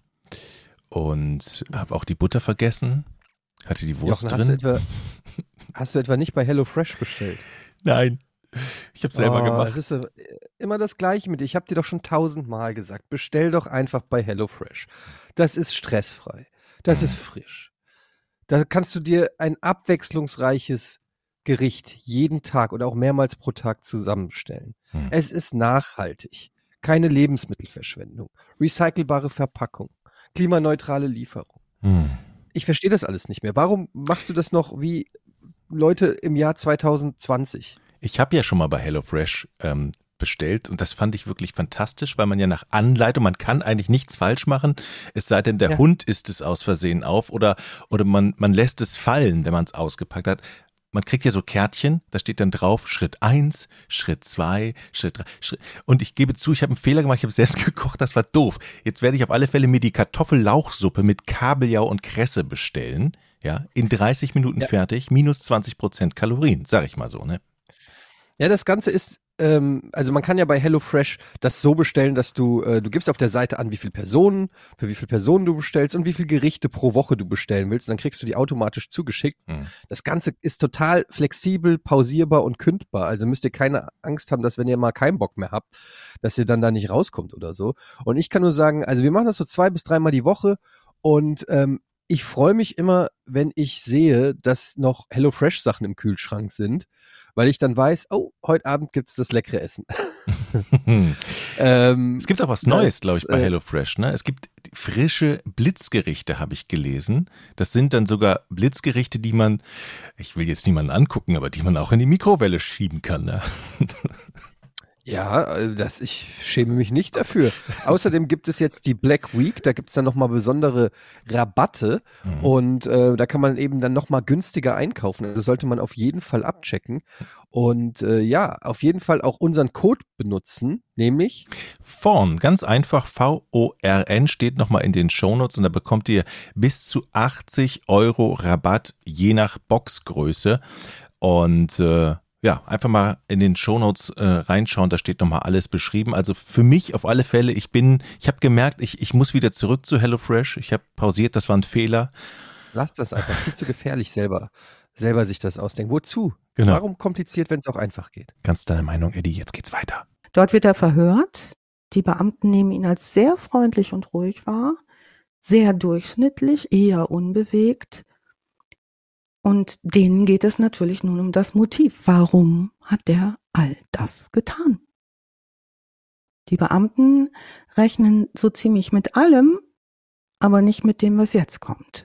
und habe auch die Butter vergessen, hatte die Wurst Jochen, drin. Hast du, etwa, hast du etwa nicht bei HelloFresh bestellt? Nein, ich habe selber oh, gemacht. Es ist immer das Gleiche mit dir. Ich habe dir doch schon tausendmal gesagt, bestell doch einfach bei HelloFresh. Das ist stressfrei, das ist frisch. Da kannst du dir ein abwechslungsreiches Gericht jeden Tag oder auch mehrmals pro Tag zusammenstellen. Hm. Es ist nachhaltig, keine Lebensmittelverschwendung, recycelbare Verpackung, klimaneutrale Lieferung. Hm. Ich verstehe das alles nicht mehr. Warum machst du das noch wie Leute im Jahr zwanzig zwanzig? Ich habe ja schon mal bei HelloFresh ähm, bestellt und das fand ich wirklich fantastisch, weil man ja nach Anleitung, man kann eigentlich nichts falsch machen, es sei denn, der ja. Hund isst es aus Versehen auf oder, oder man, man lässt es fallen, wenn man es ausgepackt hat. Man kriegt ja so Kärtchen, da steht dann drauf Schritt eins, Schritt zwei, Schritt drei. Schritt. Und ich gebe zu, ich habe einen Fehler gemacht, ich habe selbst gekocht, das war doof. Jetzt werde ich auf alle Fälle mir die Kartoffellauchsuppe mit Kabeljau und Kresse bestellen. Ja, in dreißig Minuten ja. fertig, minus zwanzig Prozent Kalorien, sag ich mal so, ne? Ja, das Ganze ist, ähm, also man kann ja bei HelloFresh das so bestellen, dass du, äh, du gibst auf der Seite an, wie viele Personen, für wie viele Personen du bestellst und wie viele Gerichte pro Woche du bestellen willst. Und dann kriegst du die automatisch zugeschickt. Mhm. Das Ganze ist total flexibel, pausierbar und kündbar. Also müsst ihr keine Angst haben, dass wenn ihr mal keinen Bock mehr habt, dass ihr dann da nicht rauskommt oder so. Und ich kann nur sagen, also wir machen das so zwei bis dreimal die Woche und ähm, ich freue mich immer, wenn ich sehe, dass noch HelloFresh-Sachen im Kühlschrank sind, weil ich dann weiß, oh, heute Abend gibt's das leckere Essen. ähm, es gibt auch was Neues, glaube ich, bei äh, HelloFresh. Ne? Es gibt frische Blitzgerichte, habe ich gelesen. Das sind dann sogar Blitzgerichte, die man, ich will jetzt niemanden angucken, aber die man auch in die Mikrowelle schieben kann. Ne? Ja, das, ich schäme mich nicht dafür. Außerdem gibt es jetzt die Black Week, da gibt es dann nochmal besondere Rabatte mhm. und äh, da kann man eben dann nochmal günstiger einkaufen. Also sollte man auf jeden Fall abchecken und äh, ja, auf jeden Fall auch unseren Code benutzen, nämlich Vorn, ganz einfach, V O R N steht nochmal in den Shownotes und da bekommt ihr bis zu achtzig Euro Rabatt, je nach Boxgröße und äh, ja, einfach mal in den Shownotes äh, reinschauen, da steht nochmal alles beschrieben. Also für mich auf alle Fälle, ich bin, ich habe gemerkt, ich, ich muss wieder zurück zu HelloFresh. Ich habe pausiert, das war ein Fehler. Lass das einfach, viel zu gefährlich selber, selber sich das ausdenken. Wozu? Genau. Warum kompliziert, wenn es auch einfach geht? Ganz deine Meinung, Eddie, jetzt geht's weiter. Dort wird er verhört. Die Beamten nehmen ihn als sehr freundlich und ruhig wahr, sehr durchschnittlich, eher unbewegt. Und denen geht es natürlich nun um das Motiv. Warum hat der all das getan? Die Beamten rechnen so ziemlich mit allem, aber nicht mit dem, was jetzt kommt.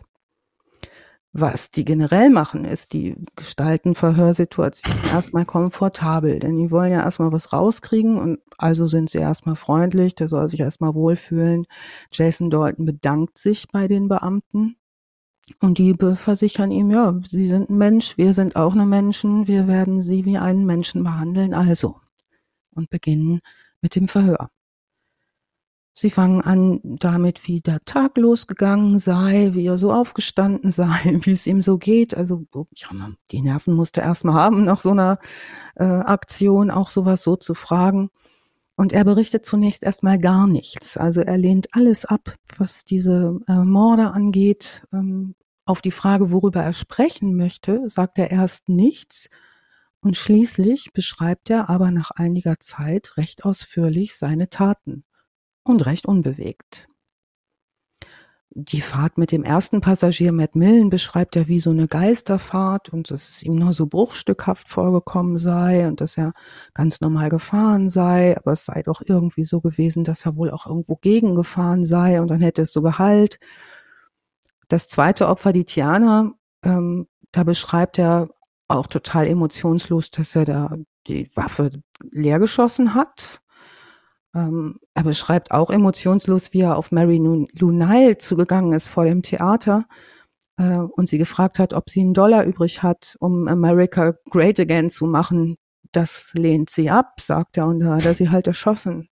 Was die generell machen, ist, die gestalten Verhörsituationen erstmal komfortabel, denn die wollen ja erstmal was rauskriegen und also sind sie erstmal freundlich, der soll sich erstmal wohlfühlen. Jason Dalton bedankt sich bei den Beamten. Und die versichern ihm, ja, sie sind ein Mensch, wir sind auch eine Menschen, wir werden sie wie einen Menschen behandeln, also. Und beginnen mit dem Verhör. Sie fangen an damit, wie der Tag losgegangen sei, wie er so aufgestanden sei, wie es ihm so geht. Also ja, die Nerven musste er erstmal haben, nach so einer äh, Aktion auch sowas so zu fragen. Und er berichtet zunächst erstmal gar nichts. Also er lehnt alles ab, was diese äh, Morde angeht. Ähm, auf die Frage, worüber er sprechen möchte, sagt er erst nichts. Und schließlich beschreibt er aber nach einiger Zeit recht ausführlich seine Taten. Und recht unbewegt. Die Fahrt mit dem ersten Passagier, Matt Millen, beschreibt er wie so eine Geisterfahrt und dass es ihm nur so bruchstückhaft vorgekommen sei und dass er ganz normal gefahren sei, aber es sei doch irgendwie so gewesen, dass er wohl auch irgendwo gegengefahren sei und dann hätte es so Gehalt. Das zweite Opfer, die Tiana, ähm, da beschreibt er auch total emotionslos, dass er da die Waffe leer geschossen hat. Ähm, er beschreibt auch emotionslos, wie er auf Mary Lou Nile zugegangen ist vor dem Theater äh, und sie gefragt hat, ob sie einen Dollar übrig hat, um America Great Again zu machen. Das lehnt sie ab, sagt er, und da hat er sie halt erschossen.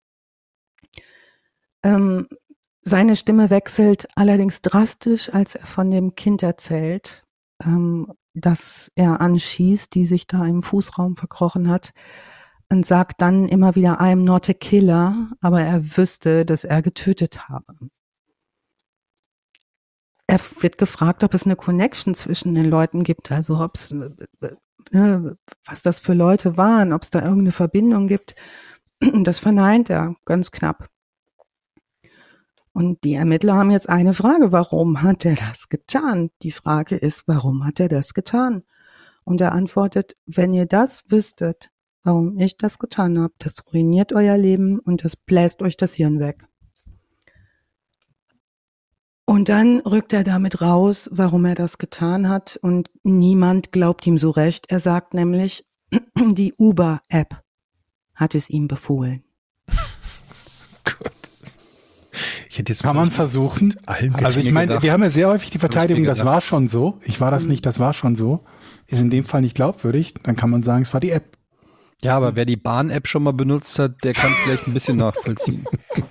Ähm, seine Stimme wechselt allerdings drastisch, als er von dem Kind erzählt, ähm, das er anschießt, die sich da im Fußraum verkrochen hat. Und sagt dann immer wieder, I'm not a killer, aber er wüsste, dass er getötet habe. Er wird gefragt, ob es eine Connection zwischen den Leuten gibt, also ob es, ne, was das für Leute waren, ob es da irgendeine Verbindung gibt. Das verneint er ganz knapp. Und die Ermittler haben jetzt eine Frage, warum hat er das getan? Die Frage ist, warum hat er das getan? Und er antwortet, wenn ihr das wüsstet, warum ich das getan habe, das ruiniert euer Leben und das bläst euch das Hirn weg. Und dann rückt er damit raus, warum er das getan hat und niemand glaubt ihm so recht. Er sagt nämlich, die Uber-App hat es ihm befohlen. Gott. Ich hätte jetzt Kann man versuchen. Also ich meine, gedacht. Wir haben ja sehr häufig die Verteidigung, das war schon so. Ich war das nicht, das war schon so. Ist in dem Fall nicht glaubwürdig. Dann kann man sagen, es war die App. Ja, aber wer die Bahn-App schon mal benutzt hat, der kann es vielleicht ein bisschen nachvollziehen.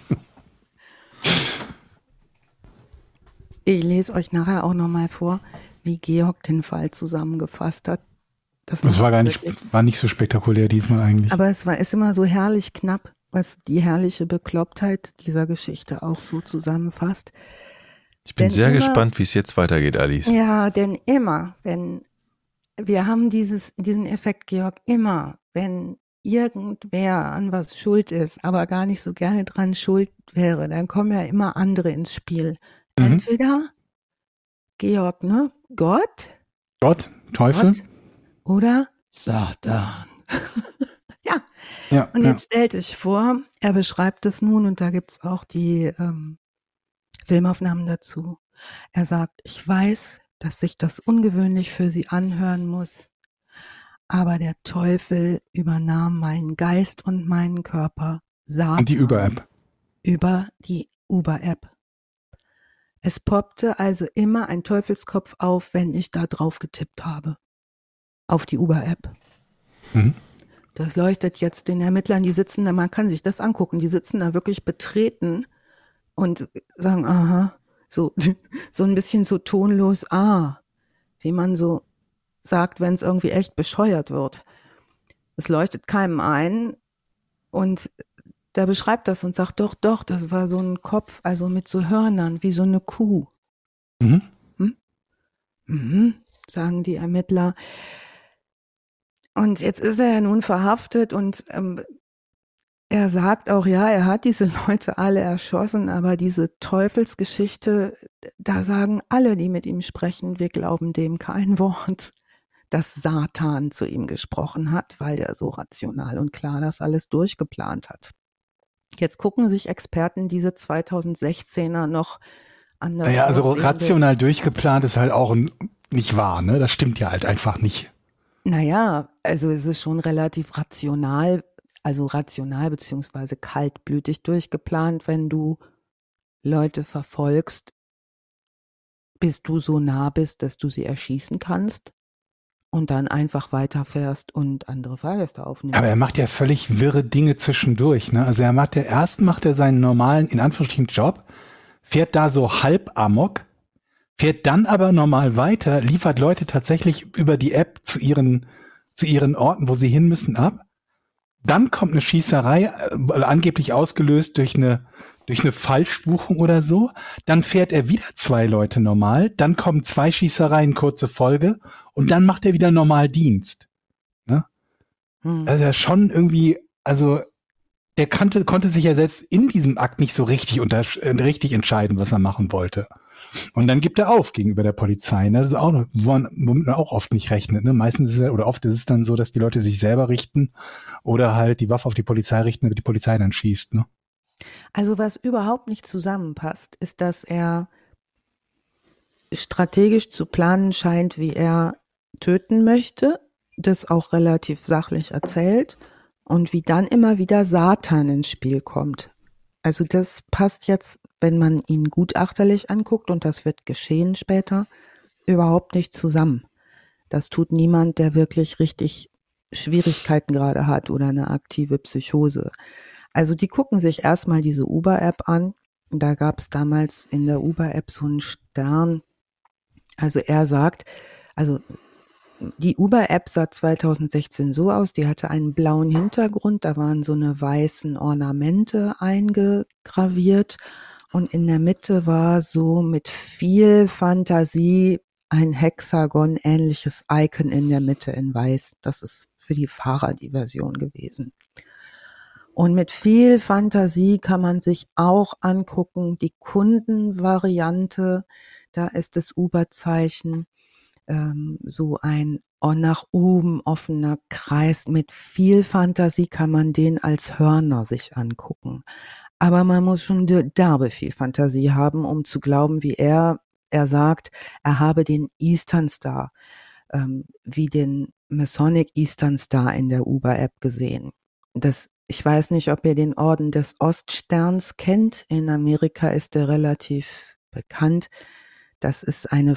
Ich lese euch nachher auch nochmal vor, wie Georg den Fall zusammengefasst hat. Das, das war gar nicht, war nicht so spektakulär diesmal eigentlich. Aber es war ist immer so herrlich knapp, was die herrliche Beklopptheit dieser Geschichte auch so zusammenfasst. Ich bin denn sehr immer, gespannt, wie es jetzt weitergeht, Alice. Ja, denn immer, wenn wir haben dieses, diesen Effekt, Georg, immer, wenn irgendwer an was schuld ist, aber gar nicht so gerne dran schuld wäre, dann kommen ja immer andere ins Spiel. Mhm. Entweder Georg, ne? Gott? Gott, Teufel. Gott, oder Satan. ja. ja. Und ja. jetzt stellt euch vor, er beschreibt es nun und da gibt es auch die ähm, Filmaufnahmen dazu. Er sagt, ich weiß, dass sich das ungewöhnlich für Sie anhören muss, aber der Teufel übernahm meinen Geist und meinen Körper. Satan, Und die Uber-App. Über die Uber-App. Es poppte also immer ein Teufelskopf auf, wenn ich da drauf getippt habe. Auf die Uber-App. Mhm. Das leuchtet jetzt den Ermittlern, die sitzen da, man kann sich das angucken, die sitzen da wirklich betreten und sagen, aha, so, so ein bisschen so tonlos, ah, wie man so sagt, wenn es irgendwie echt bescheuert wird. Es leuchtet keinem ein und der beschreibt das und sagt, doch, doch, das war so ein Kopf, also mit so Hörnern, wie so eine Kuh. Mhm. Hm? Mhm, sagen die Ermittler. Und jetzt ist er ja nun verhaftet und ähm, er sagt auch, ja, er hat diese Leute alle erschossen, aber diese Teufelsgeschichte, da sagen alle, die mit ihm sprechen, wir glauben dem kein Wort, dass Satan zu ihm gesprochen hat, weil er so rational und klar das alles durchgeplant hat. Jetzt gucken sich Experten diese zweitausendsechzehner noch anders Naja, also aussehende- rational durchgeplant ist halt auch ein, nicht wahr, ne? Das stimmt ja halt einfach nicht. Naja, also es ist schon relativ rational, also rational beziehungsweise kaltblütig durchgeplant, wenn du Leute verfolgst, bis du so nah bist, dass du sie erschießen kannst und dann einfach weiterfährst und andere Fahrgäste aufnimmst. Aber er macht ja völlig wirre Dinge zwischendurch, ne? Also er macht ja, erst macht er seinen normalen, in Anführungsstrichen, Job, fährt da so halb amok, fährt dann aber normal weiter, liefert Leute tatsächlich über die App zu ihren, zu ihren Orten, wo sie hin müssen, ab. Dann kommt eine Schießerei, äh, angeblich ausgelöst durch eine, durch eine Falschbuchung oder so. Dann fährt er wieder zwei Leute normal. Dann kommen zwei Schießereien, kurze Folge. Und dann macht er wieder normal Dienst. Ne? Hm. Also er schon irgendwie, also der kannte, konnte sich ja selbst in diesem Akt nicht so richtig, unter, äh, richtig entscheiden, was er machen wollte. Und dann gibt er auf gegenüber der Polizei. Ne? Das ist auch, womit man auch oft nicht rechnet. Ne? Meistens ist es, oder oft ist es dann so, dass die Leute sich selber richten oder halt die Waffe auf die Polizei richten, damit die Polizei dann schießt. Ne? Also was überhaupt nicht zusammenpasst, ist, dass er strategisch zu planen scheint, wie er töten möchte, das auch relativ sachlich erzählt und wie dann immer wieder Satan ins Spiel kommt. Also das passt jetzt, wenn man ihn gutachterlich anguckt, und das wird geschehen später, überhaupt nicht zusammen. Das tut niemand, der wirklich richtig Schwierigkeiten gerade hat oder eine aktive Psychose. Also die gucken sich erstmal diese Uber-App an. Da gab es damals in der Uber-App so einen Stern. Also er sagt, also die Uber-App sah zweitausendsechzehn so aus, die hatte einen blauen Hintergrund, da waren so eine weißen Ornamente eingegraviert und in der Mitte war so mit viel Fantasie ein Hexagon-ähnliches Icon in der Mitte in weiß. Das ist für die Fahrer die Version gewesen. Und mit viel Fantasie kann man sich auch angucken, die Kundenvariante, da ist das Uber-Zeichen ähm, so ein nach oben offener Kreis. Mit viel Fantasie kann man den als Hörner sich angucken. Aber man muss schon derbe viel Fantasie haben, um zu glauben, wie er, er sagt, er habe den Eastern Star, ähm, wie den Masonic Eastern Star in der Uber-App gesehen. Das Ich weiß nicht, ob ihr den Orden des Oststerns kennt. In Amerika ist der relativ bekannt. Das ist eine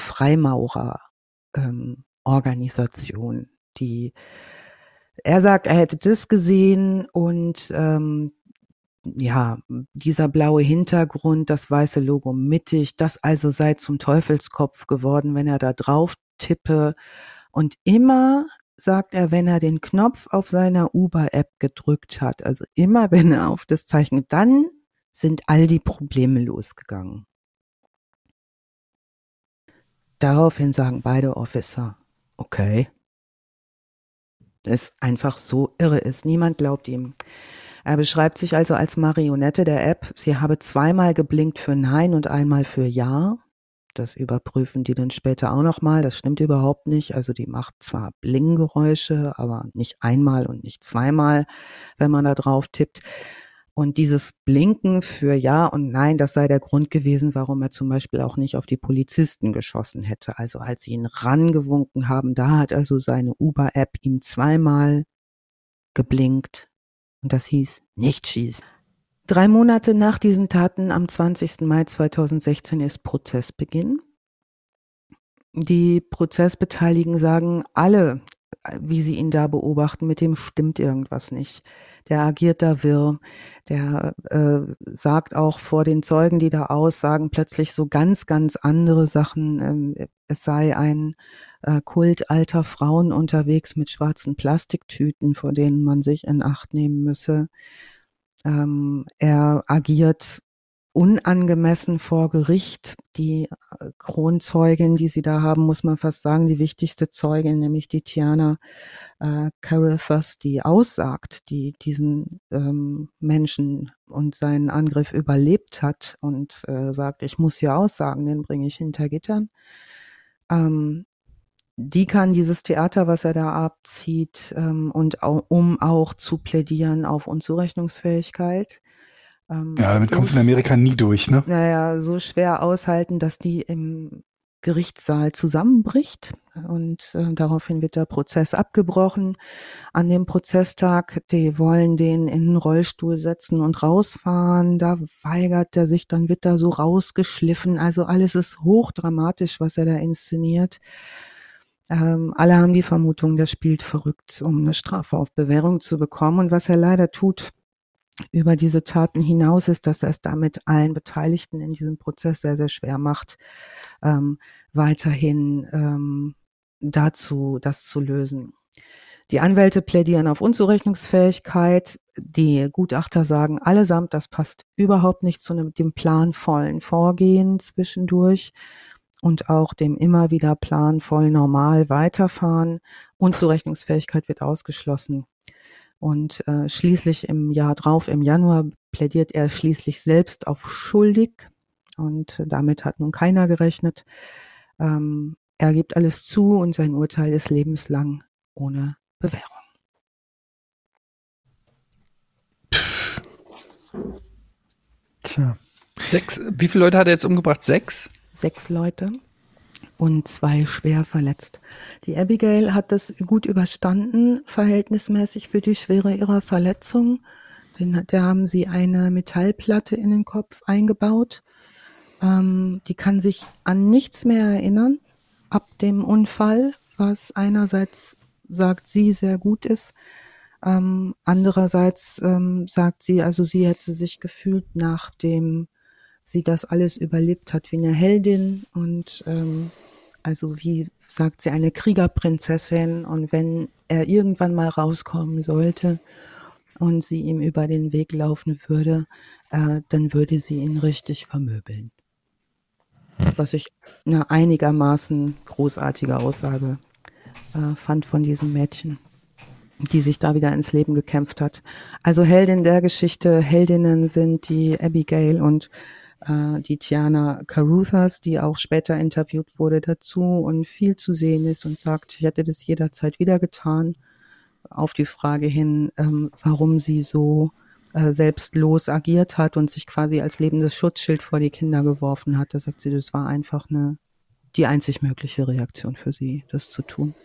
Freimaurer-Organisation, ähm, die, er sagt, er hätte das gesehen und ähm, ja, dieser blaue Hintergrund, das weiße Logo mittig, das also sei zum Teufelskopf geworden, wenn er da drauf tippe. Und immer sagt er, wenn er den Knopf auf seiner Uber-App gedrückt hat, also immer wenn er auf das Zeichen, dann sind all die Probleme losgegangen. Daraufhin sagen beide Officer, okay, das einfach so irre ist. Niemand glaubt ihm. Er beschreibt sich also als Marionette der App. Sie habe zweimal geblinkt für Nein und einmal für Ja. Das überprüfen die dann später auch nochmal. Das stimmt überhaupt nicht. Also die macht zwar Bling-Geräusche, aber nicht einmal und nicht zweimal, wenn man da drauf tippt. Und dieses Blinken für Ja und Nein, das sei der Grund gewesen, warum er zum Beispiel auch nicht auf die Polizisten geschossen hätte. Also als sie ihn rangewunken haben, da hat also seine Uber-App ihm zweimal geblinkt. Und das hieß, nicht schießen. Drei Monate nach diesen Taten, am zwanzigsten Mai zweitausendsechzehn, ist Prozessbeginn. Die Prozessbeteiligten sagen alle, wie sie ihn da beobachten, mit dem stimmt irgendwas nicht. Der agiert da wirr, der äh, sagt auch vor den Zeugen, die da aussagen, plötzlich so ganz, ganz andere Sachen. Ähm, es sei ein äh, Kult alter Frauen unterwegs mit schwarzen Plastiktüten, vor denen man sich in Acht nehmen müsse. Ähm, er agiert unangemessen vor Gericht. Die Kronzeugin, die sie da haben, muss man fast sagen, die wichtigste Zeugin, nämlich die Tiana äh, Carruthers, die aussagt, die diesen ähm, Menschen und seinen Angriff überlebt hat und äh, sagt, ich muss hier aussagen, den bringe ich hinter Gittern. Ähm, die kann dieses Theater, was er da abzieht, ähm, und au- um auch zu plädieren auf Unzurechnungsfähigkeit. Ähm, Ja, damit so kommst du in Amerika nie durch, ne? Naja, so schwer aushalten, dass die im Gerichtssaal zusammenbricht und äh, daraufhin wird der Prozess abgebrochen. An dem Prozesstag, die wollen den in den Rollstuhl setzen und rausfahren, da weigert er sich, dann wird da so rausgeschliffen, also alles ist hochdramatisch, was er da inszeniert. Ähm, alle haben die Vermutung, der spielt verrückt, um eine Strafe auf Bewährung zu bekommen, und was er leider tut über diese Taten hinaus, ist, dass er es damit allen Beteiligten in diesem Prozess sehr, sehr schwer macht, ähm, weiterhin ähm, dazu, das zu lösen. Die Anwälte plädieren auf Unzurechnungsfähigkeit. Die Gutachter sagen allesamt, das passt überhaupt nicht zu einem, dem planvollen Vorgehen zwischendurch und auch dem immer wieder planvoll normal weiterfahren. Unzurechnungsfähigkeit wird ausgeschlossen. Und äh, schließlich im Jahr drauf, im Januar, plädiert er schließlich selbst auf schuldig. Und äh, damit hat nun keiner gerechnet. Ähm, er gibt alles zu und sein Urteil ist lebenslang ohne Bewährung. Tja. Sechs, wie viele Leute hat er jetzt umgebracht? Sechs? Sechs Leute und zwei schwer verletzt. Die Abigail hat das gut überstanden, verhältnismäßig für die Schwere ihrer Verletzung. Den, da haben sie eine Metallplatte in den Kopf eingebaut. Ähm, die kann sich an nichts mehr erinnern ab dem Unfall, was einerseits, sagt sie, sehr gut ist. Ähm, andererseits ähm, sagt sie, also sie hätte sich gefühlt, nachdem sie das alles überlebt hat, wie eine Heldin und ähm, also wie, sagt sie, eine Kriegerprinzessin, und wenn er irgendwann mal rauskommen sollte und sie ihm über den Weg laufen würde, äh, dann würde sie ihn richtig vermöbeln. Hm. Was ich eine einigermaßen großartige Aussage äh, fand von diesem Mädchen, die sich da wieder ins Leben gekämpft hat. Also Heldin der Geschichte, Heldinnen sind die Abigail und äh, die Tiana Carruthers, die auch später interviewt wurde dazu und viel zu sehen ist und sagt, ich hätte das jederzeit wieder getan. Auf die Frage hin, ähm, warum sie so äh, selbstlos agiert hat und sich quasi als lebendes Schutzschild vor die Kinder geworfen hat, da sagt sie, das war einfach eine die einzig mögliche Reaktion für sie, das zu tun.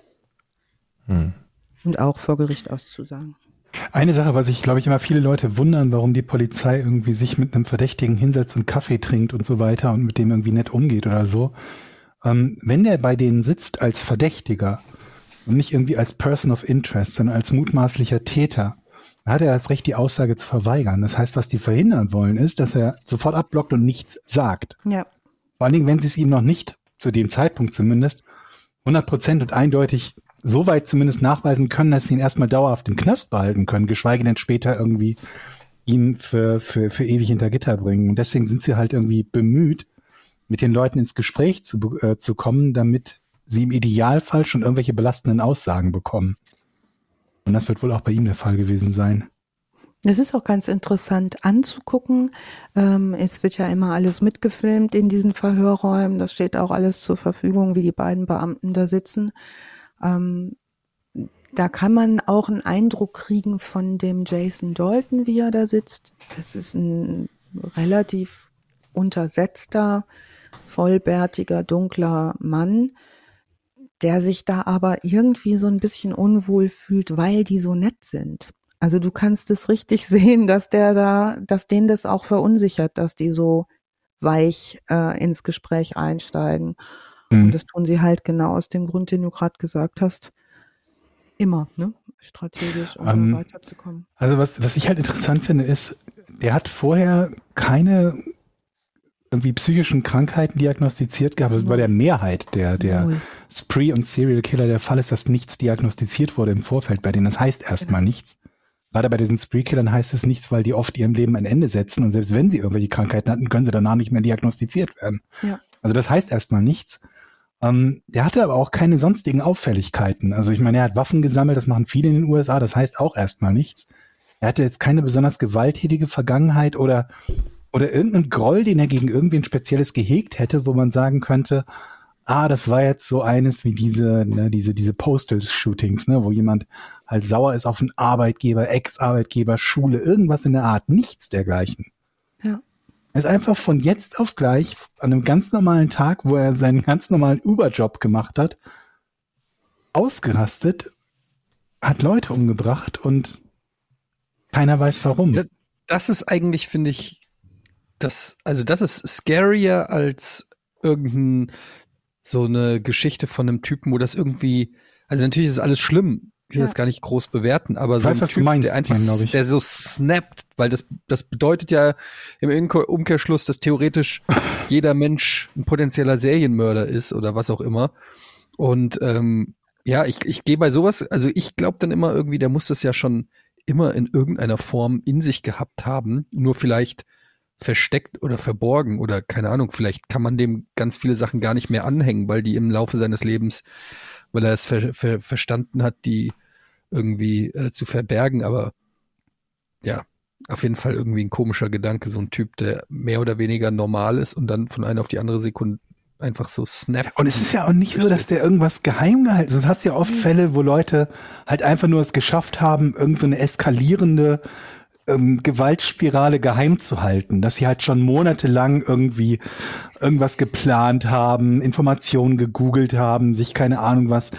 Hm. Und auch vor Gericht auszusagen. Eine Sache, was ich, glaube ich, immer viele Leute wundern, warum die Polizei irgendwie sich mit einem Verdächtigen hinsetzt und Kaffee trinkt und so weiter und mit dem irgendwie nett umgeht oder so. Ähm, wenn der bei denen sitzt als Verdächtiger und nicht irgendwie als Person of Interest, sondern als mutmaßlicher Täter, dann hat er das Recht, die Aussage zu verweigern. Das heißt, was die verhindern wollen, ist, dass er sofort abblockt und nichts sagt. Ja. Vor allen Dingen, wenn sie es ihm noch nicht, zu dem Zeitpunkt zumindest, hundert Prozent und eindeutig so weit zumindest nachweisen können, dass sie ihn erstmal dauerhaft im Knast behalten können, geschweige denn später irgendwie ihn für, für, für ewig hinter Gitter bringen. Und deswegen sind sie halt irgendwie bemüht, mit den Leuten ins Gespräch zu, äh, zu kommen, damit sie im Idealfall schon irgendwelche belastenden Aussagen bekommen. Und das wird wohl auch bei ihm der Fall gewesen sein. Es ist auch ganz interessant anzugucken. Ähm, es wird ja immer alles mitgefilmt in diesen Verhörräumen. Das steht auch alles zur Verfügung, wie die beiden Beamten da sitzen. Ähm, da kann man auch einen Eindruck kriegen von dem Jason Dalton, wie er da sitzt. Das ist ein relativ untersetzter, vollbärtiger, dunkler Mann, der sich da aber irgendwie so ein bisschen unwohl fühlt, weil die so nett sind. Also du kannst es richtig sehen, dass der da, dass den das auch verunsichert, dass die so weich äh, ins Gespräch einsteigen. Mhm. Und das tun sie halt genau aus dem Grund, den du gerade gesagt hast. Immer, ne? Strategisch, um um, weiterzukommen. Also was, was ich halt interessant finde, ist, der hat vorher keine irgendwie psychischen Krankheiten diagnostiziert gehabt. Also bei der Mehrheit der, der Spree- und Serial-Killer der Fall ist, dass nichts diagnostiziert wurde im Vorfeld bei denen. Das heißt erstmal genau. nichts. Gerade bei diesen Spree-Killern heißt es nichts, weil die oft ihrem Leben ein Ende setzen und selbst wenn sie irgendwelche Krankheiten hatten, können sie danach nicht mehr diagnostiziert werden. Ja. Also das heißt erstmal nichts. Ähm, der hatte aber auch keine sonstigen Auffälligkeiten. Also ich meine, er hat Waffen gesammelt, das machen viele in den U S A, das heißt auch erstmal nichts. Er hatte jetzt keine besonders gewalttätige Vergangenheit oder oder irgendeinen Groll, den er gegen irgendwen Spezielles gehegt hätte, wo man sagen könnte, ah, das war jetzt so eines wie diese, ne, diese, diese Postal-Shootings, ne, wo jemand halt sauer ist auf einen Arbeitgeber, Ex-Arbeitgeber, Schule, irgendwas in der Art, nichts dergleichen. Ja. Er ist einfach von jetzt auf gleich an einem ganz normalen Tag, wo er seinen ganz normalen Uber-Job gemacht hat, ausgerastet, hat Leute umgebracht und keiner weiß warum. Das, das ist eigentlich, finde ich, das, also das ist scarier als irgendein so eine Geschichte von einem Typen, wo das irgendwie, also natürlich ist alles schlimm, ich will ja. das gar nicht groß bewerten, aber ich so weiß, ein Typ, meinst, der einfach, mein, der so snappt, weil das, das bedeutet ja im Umkehrschluss, dass theoretisch jeder Mensch ein potenzieller Serienmörder ist oder was auch immer. Und ähm, ja, ich, ich gehe bei sowas, also ich glaube dann immer irgendwie, der muss das ja schon immer in irgendeiner Form in sich gehabt haben, nur vielleicht versteckt oder verborgen oder keine Ahnung, vielleicht kann man dem ganz viele Sachen gar nicht mehr anhängen, weil die im Laufe seines Lebens, weil er es ver, ver, verstanden hat, die irgendwie äh, zu verbergen, aber ja, auf jeden Fall irgendwie ein komischer Gedanke, so ein Typ, der mehr oder weniger normal ist und dann von einer auf die andere Sekunde einfach so snappt. Und es ist ja auch nicht so, dass der irgendwas geheim gehalten hat. Sonst hast du ja oft Fälle, wo Leute halt einfach nur es geschafft haben, irgend so eine eskalierende ähm, Gewaltspirale geheim zu halten, dass sie halt schon monatelang irgendwie irgendwas geplant haben, Informationen gegoogelt haben, sich keine Ahnung was,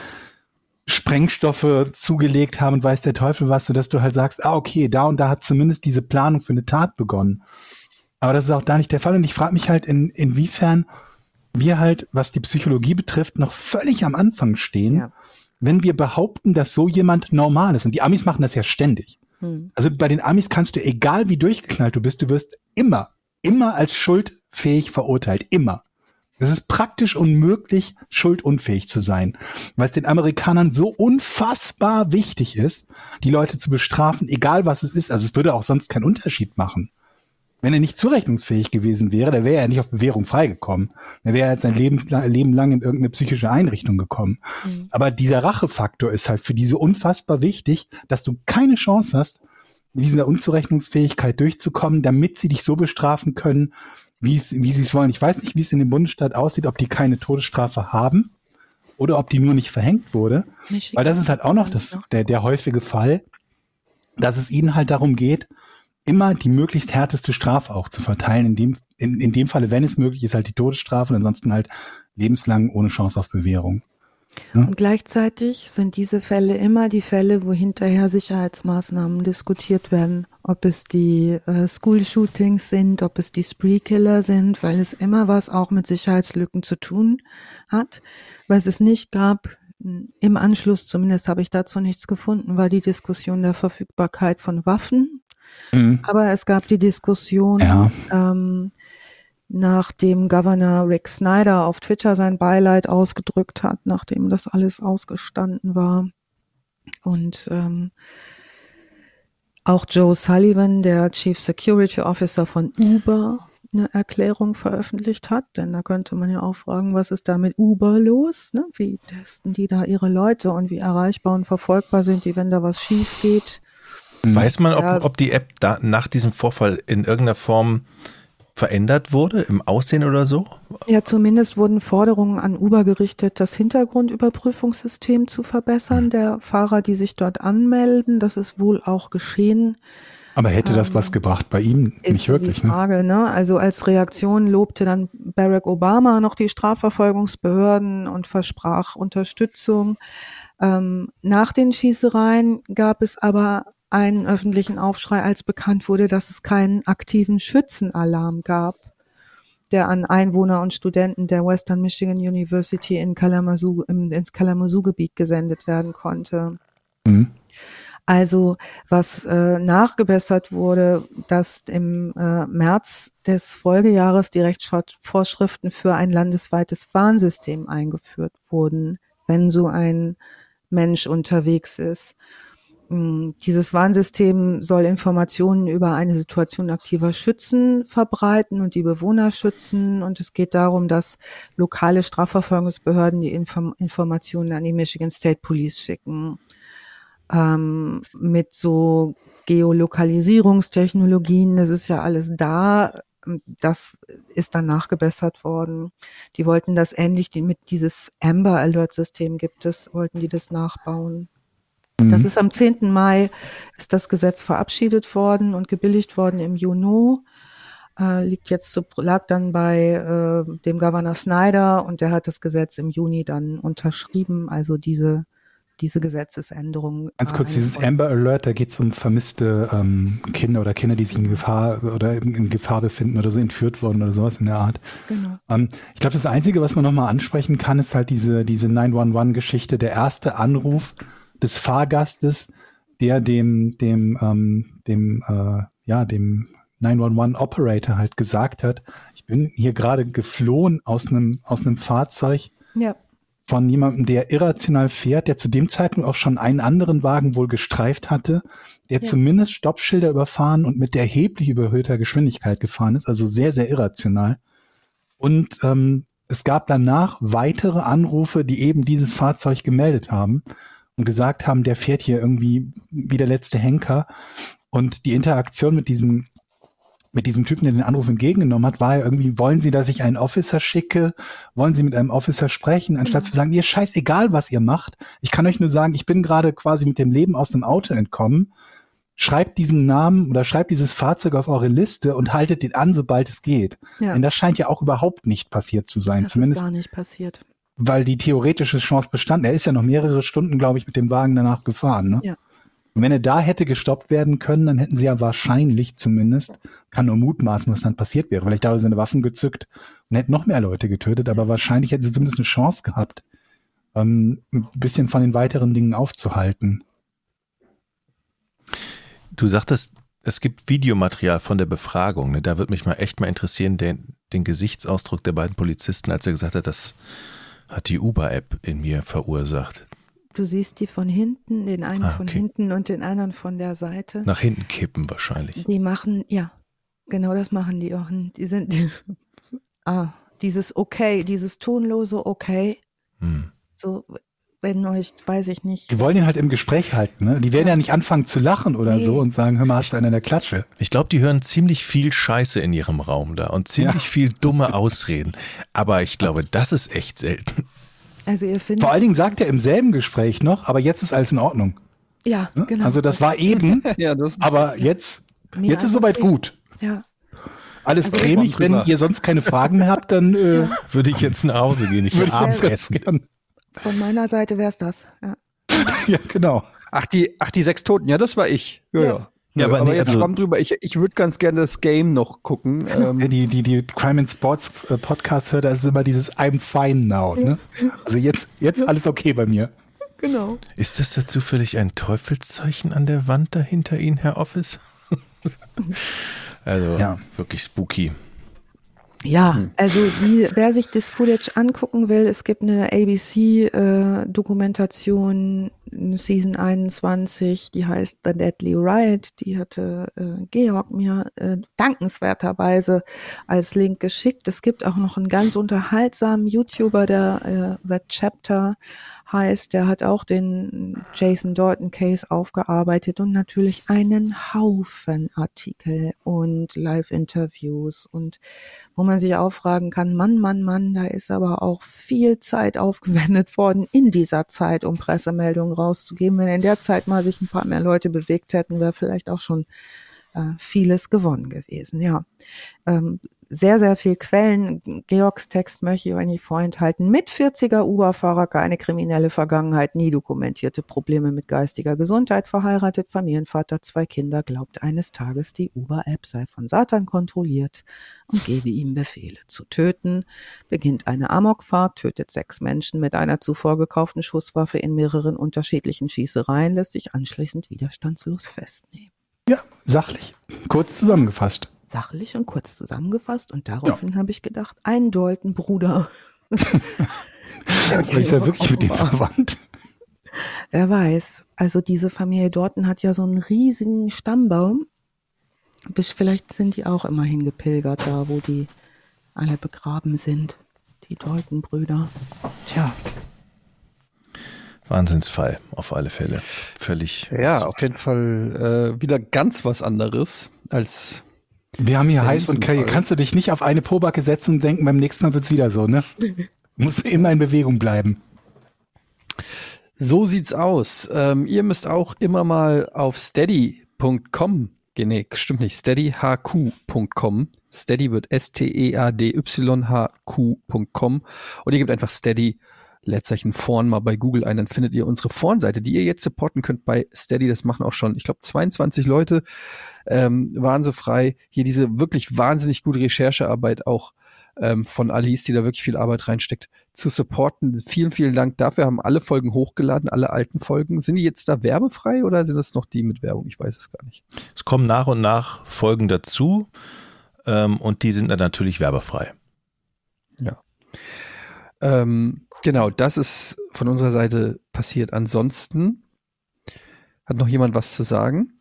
Sprengstoffe zugelegt haben und weiß der Teufel was, sodass du halt sagst, ah okay, da und da hat zumindest diese Planung für eine Tat begonnen. Aber das ist auch da nicht der Fall und ich frage mich halt, in, inwiefern wir halt, was die Psychologie betrifft, noch völlig am Anfang stehen, ja. wenn wir behaupten, dass so jemand normal ist. Und die Amis machen das ja ständig. Hm. Also bei den Amis kannst du, egal wie durchgeknallt du bist, du wirst immer, immer als schuldfähig verurteilt. Immer. Es ist praktisch unmöglich, schuldunfähig zu sein, weil es den Amerikanern so unfassbar wichtig ist, die Leute zu bestrafen, egal was es ist. Also es würde auch sonst keinen Unterschied machen. Wenn er nicht zurechnungsfähig gewesen wäre, dann wäre er nicht auf Bewährung freigekommen. Dann wäre er jetzt sein Leben, Leben lang in irgendeine psychische Einrichtung gekommen. Mhm. Aber dieser Rachefaktor ist halt für diese unfassbar wichtig, dass du keine Chance hast, mit dieser Unzurechnungsfähigkeit durchzukommen, damit sie dich so bestrafen können, wie es, wie sie es wollen. Ich weiß nicht, wie es in dem Bundesstaat aussieht, ob die keine Todesstrafe haben oder ob die nur nicht verhängt wurde. Michigan. Weil das ist halt auch noch das, der, der häufige Fall, dass es ihnen halt darum geht, immer die möglichst härteste Strafe auch zu verteilen. In dem, in, in dem Falle, wenn es möglich ist, halt die Todesstrafe und ansonsten halt lebenslang ohne Chance auf Bewährung. Ja? Und gleichzeitig sind diese Fälle immer die Fälle, wo hinterher Sicherheitsmaßnahmen diskutiert werden. Ob es die äh, School-Shootings sind, ob es die Spree-Killer sind, weil es immer was auch mit Sicherheitslücken zu tun hat. Was es nicht gab, im Anschluss zumindest habe ich dazu nichts gefunden, war die Diskussion der Verfügbarkeit von Waffen. Mhm. Aber es gab die Diskussion, ja. ähm, nachdem Governor Rick Snyder auf Twitter sein Beileid ausgedrückt hat, nachdem das alles ausgestanden war. Und ähm, auch Joe Sullivan, der Chief Security Officer von Uber, eine Erklärung veröffentlicht hat. Denn da könnte man ja auch fragen, was ist da mit Uber los? Ne? Wie testen die da ihre Leute und wie erreichbar und verfolgbar sind die, wenn da was schief geht? Weiß man, ob, ob die App da nach diesem Vorfall in irgendeiner Form verändert wurde im Aussehen oder so? Ja, zumindest wurden Forderungen an Uber gerichtet, das Hintergrundüberprüfungssystem zu verbessern, der Fahrer, die sich dort anmelden. Das ist wohl auch geschehen. Aber hätte das ähm, was gebracht? Bei ihm nicht wirklich, die Frage, ne? ne? Also als Reaktion lobte dann Barack Obama noch die Strafverfolgungsbehörden und versprach Unterstützung. Ähm, nach den Schießereien gab es aber einen öffentlichen Aufschrei, als bekannt wurde, dass es keinen aktiven Schützenalarm gab, der an Einwohner und Studenten der Western Michigan University in Kalamazoo, im, ins Kalamazoo-Gebiet gesendet werden konnte. Mhm. Also was äh, nachgebessert wurde, dass im äh, März des Folgejahres die Rechtsvorschriften für ein landesweites Warnsystem eingeführt wurden, wenn so ein Mensch unterwegs ist. Dieses Warnsystem soll Informationen über eine Situation aktiver Schützen verbreiten und die Bewohner schützen. Und es geht darum, dass lokale Strafverfolgungsbehörden die Inform- Informationen an die Michigan State Police schicken. Ähm, mit so Geolokalisierungstechnologien, das ist ja alles da. Das ist dann nachgebessert worden. Die wollten das ähnlich, die, mit dieses Amber Alert System gibt es, wollten die das nachbauen. Das ist am zehnten Mai ist das Gesetz verabschiedet worden und gebilligt worden im Juni. Äh, liegt jetzt zu, lag dann bei äh, dem Governor Snyder und der hat das Gesetz im Juni dann unterschrieben. Also diese diese Gesetzesänderung. Ganz kurz, dieses Amber Alert, da geht es um vermisste ähm, Kinder oder Kinder, die sich in Gefahr oder in, in Gefahr befinden oder so entführt wurden oder sowas in der Art. Genau. Ähm, ich glaube, das Einzige, was man nochmal ansprechen kann, ist halt diese diese neun eins eins-Geschichte, der erste Anruf des Fahrgastes, der dem dem ähm, dem äh, ja dem neun eins eins Operator halt gesagt hat, ich bin hier gerade geflohen aus einem aus einem Fahrzeug ja. von jemandem, der irrational fährt, der zu dem Zeitpunkt auch schon einen anderen Wagen wohl gestreift hatte, der ja. zumindest Stoppschilder überfahren und mit erheblich überhöhter Geschwindigkeit gefahren ist, also sehr sehr irrational. Und ähm, es gab danach weitere Anrufe, die eben dieses Fahrzeug gemeldet haben und gesagt haben, der fährt hier irgendwie wie der letzte Henker. Und die Interaktion mit diesem mit diesem Typen, der den Anruf entgegengenommen hat, war ja irgendwie, wollen Sie, dass ich einen Officer schicke? Wollen Sie mit einem Officer sprechen? Anstatt ja. zu sagen, ihr scheißegal, was ihr macht. Ich kann euch nur sagen, ich bin gerade quasi mit dem Leben aus dem Auto entkommen. Schreibt diesen Namen oder schreibt dieses Fahrzeug auf eure Liste und haltet den an, sobald es geht. Ja. Denn das scheint ja auch überhaupt nicht passiert zu sein. Das Zumindest ist gar nicht passiert. Weil die theoretische Chance bestand. Er ist ja noch mehrere Stunden, glaube ich, mit dem Wagen danach gefahren. Ne? Ja. Und wenn er da hätte gestoppt werden können, dann hätten sie ja wahrscheinlich zumindest, kann nur mutmaßen, was dann passiert wäre. Vielleicht haben sie seine Waffen gezückt und hätten noch mehr Leute getötet, aber wahrscheinlich hätten sie zumindest eine Chance gehabt, ähm, ein bisschen von den weiteren Dingen aufzuhalten. Du sagtest, es gibt Videomaterial von der Befragung. Ne? Da würde mich mal echt mal interessieren, den, den Gesichtsausdruck der beiden Polizisten, als er gesagt hat, das hat die Uber-App in mir verursacht. Du siehst die von hinten, den einen ah, von okay. hinten und den anderen von der Seite. Nach hinten kippen wahrscheinlich. Die machen, ja, genau das machen die auch. Die sind, die, ah, dieses Okay, dieses tonlose Okay. Hm. So, wenn euch, weiß ich nicht. Die wollen ihn halt im Gespräch halten, ne? Die werden ja, ja nicht anfangen zu lachen oder nee. so und sagen, hör mal, hast du einen in der Klatsche? Ich glaube, die hören ziemlich viel Scheiße in ihrem Raum da und ziemlich ja. viel dumme Ausreden. Aber ich glaube, das ist echt selten. Also ihr findet Vor allen Dingen sagt er im selben Gespräch noch, aber jetzt ist alles in Ordnung. Ja, ne? genau. Also das war eben, ja, das aber jetzt, jetzt ist soweit gut. Ja. Alles also cremig, wenn ihr sonst keine Fragen mehr habt, dann äh, ja. würde ich jetzt nach Hause gehen. Ich will abends essen. Von meiner Seite wäre es das. Ja. ja, genau. Ach die, ach, die sechs Toten, ja, das war ich. Ja, ja. ja. Ja, aber, aber nee, jetzt also, schwamm drüber. Ich, ich würde ganz gerne das Game noch gucken. Ähm. Die, die, die Crime and Sports Podcast hört, da ist immer dieses I'm fine now. Ne? Also jetzt, jetzt alles okay bei mir. Genau. Ist das da zufällig ein Teufelszeichen an der Wand da hinter Ihnen, Herr Office? Also ja. wirklich spooky. Ja, also die, wer sich das Footage angucken will, es gibt eine A B C-Dokumentation, Season einundzwanzig, die heißt The Deadly Riot, die hatte äh, Georg mir äh, dankenswerterweise als Link geschickt. Es gibt auch noch einen ganz unterhaltsamen YouTuber, der äh, The Chapter heißt, der hat auch den Jason Dalton Case aufgearbeitet und natürlich einen Haufen Artikel und Live-Interviews und wo man sich auch fragen kann, Mann, Mann, Mann, da ist aber auch viel Zeit aufgewendet worden in dieser Zeit, um Pressemeldungen rauszugeben. Wenn in der Zeit mal sich ein paar mehr Leute bewegt hätten, wäre vielleicht auch schon äh, vieles gewonnen gewesen. Ja, ähm, sehr, sehr viel Quellen. Georgs Text möchte ich euch nicht vorenthalten. Mit vierziger Uber-Fahrer, keine kriminelle Vergangenheit, nie dokumentierte Probleme mit geistiger Gesundheit, verheiratet, Familienvater, zwei Kinder, glaubt eines Tages, die Uber-App sei von Satan kontrolliert und gebe ihm Befehle zu töten, beginnt eine Amokfahrt, tötet sechs Menschen mit einer zuvor gekauften Schusswaffe in mehreren unterschiedlichen Schießereien, lässt sich anschließend widerstandslos festnehmen. Ja, sachlich. Kurz zusammengefasst. Sachlich und kurz zusammengefasst und daraufhin ja. habe ich gedacht, ein Dalton-Bruder. Vielleicht ist er wirklich mit dem verwandt. Wer weiß. Also diese Familie Dalton hat ja so einen riesigen Stammbaum. Vielleicht sind die auch immer hingepilgert, da wo die alle begraben sind. Die Dalton-Brüder. Tja. Wahnsinnsfall, auf alle Fälle. Völlig. Ja, auf jeden Fall äh, wieder ganz was anderes als... Wir haben hier heiß und kalt. Kannst du dich nicht auf eine Pobacke setzen und denken, beim nächsten Mal wird's wieder so, ne? Musst immer in Bewegung bleiben. So sieht's aus. Ähm, ihr müsst auch immer mal auf steady punkt com gehen. Nee, stimmt nicht. steady h q punkt com. Steady wird S T E A D Y H Q punkt com. Und ihr gebt einfach Steady Leerzeichen Vorn mal bei Google ein, dann findet ihr unsere Vorn-Seite, die ihr jetzt supporten könnt bei Steady. Das machen auch schon, ich glaube, zweiundzwanzig Leute. Ähm, waren so frei. Hier diese wirklich wahnsinnig gute Recherchearbeit auch ähm, von Alice, die da wirklich viel Arbeit reinsteckt, zu supporten. Vielen, vielen Dank dafür. Haben alle Folgen hochgeladen, alle alten Folgen. Sind die jetzt da werbefrei oder sind das noch die mit Werbung? Ich weiß es gar nicht. Es kommen nach und nach Folgen dazu ähm, und die sind dann natürlich werbefrei. Ja. Ähm, genau, das ist von unserer Seite passiert. Ansonsten hat noch jemand was zu sagen?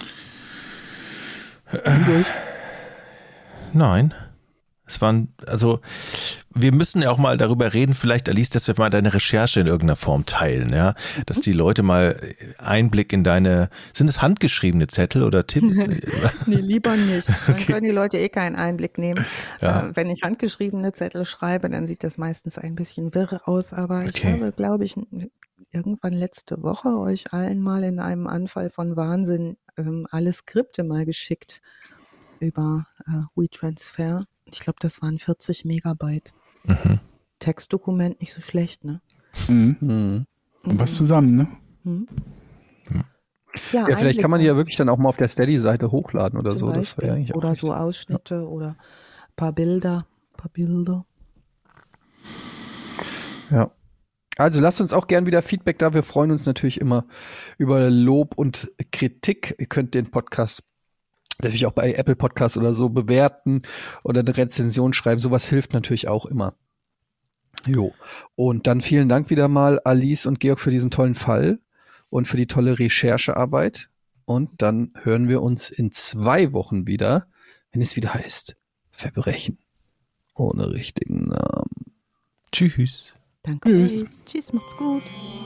Äh, nein. Es waren, also wir müssen ja auch mal darüber reden, vielleicht Alice, dass wir mal deine Recherche in irgendeiner Form teilen, ja, dass die Leute mal Einblick in deine, sind es handgeschriebene Zettel oder Tipp? Nee, lieber nicht. Dann okay. können die Leute eh keinen Einblick nehmen. Ja. Äh, wenn ich handgeschriebene Zettel schreibe, dann sieht das meistens ein bisschen wirr aus, aber ich Okay. habe, glaube ich, irgendwann letzte Woche euch allen mal in einem Anfall von Wahnsinn ähm, alle Skripte mal geschickt über äh, WeTransfer. Ich glaube, das waren vierzig Megabyte. Mhm. Textdokument, nicht so schlecht, ne? Mhm. Mhm. Und was zusammen, ne? Hm? Ja. Ja, Ja, vielleicht kann man die ja Einblicke wirklich dann auch mal auf der Steady-Seite hochladen oder zum so. Das wäre ja Beispiel. eigentlich auch Oder richtig. so Ausschnitte oder ein paar Bilder. Ein paar Bilder. Ja. Also lasst uns auch gern wieder Feedback da. Wir freuen uns natürlich immer über Lob und Kritik. Ihr könnt den Podcast natürlich auch bei Apple Podcasts oder so bewerten oder eine Rezension schreiben. Sowas hilft natürlich auch immer. Jo. Und dann vielen Dank wieder mal Alice und Georg für diesen tollen Fall und für die tolle Recherchearbeit. Und dann hören wir uns in zwei Wochen wieder, wenn es wieder heißt Verbrechen ohne richtigen Namen. Tschüss. Danke. Tschüss. Tschüss, macht's gut.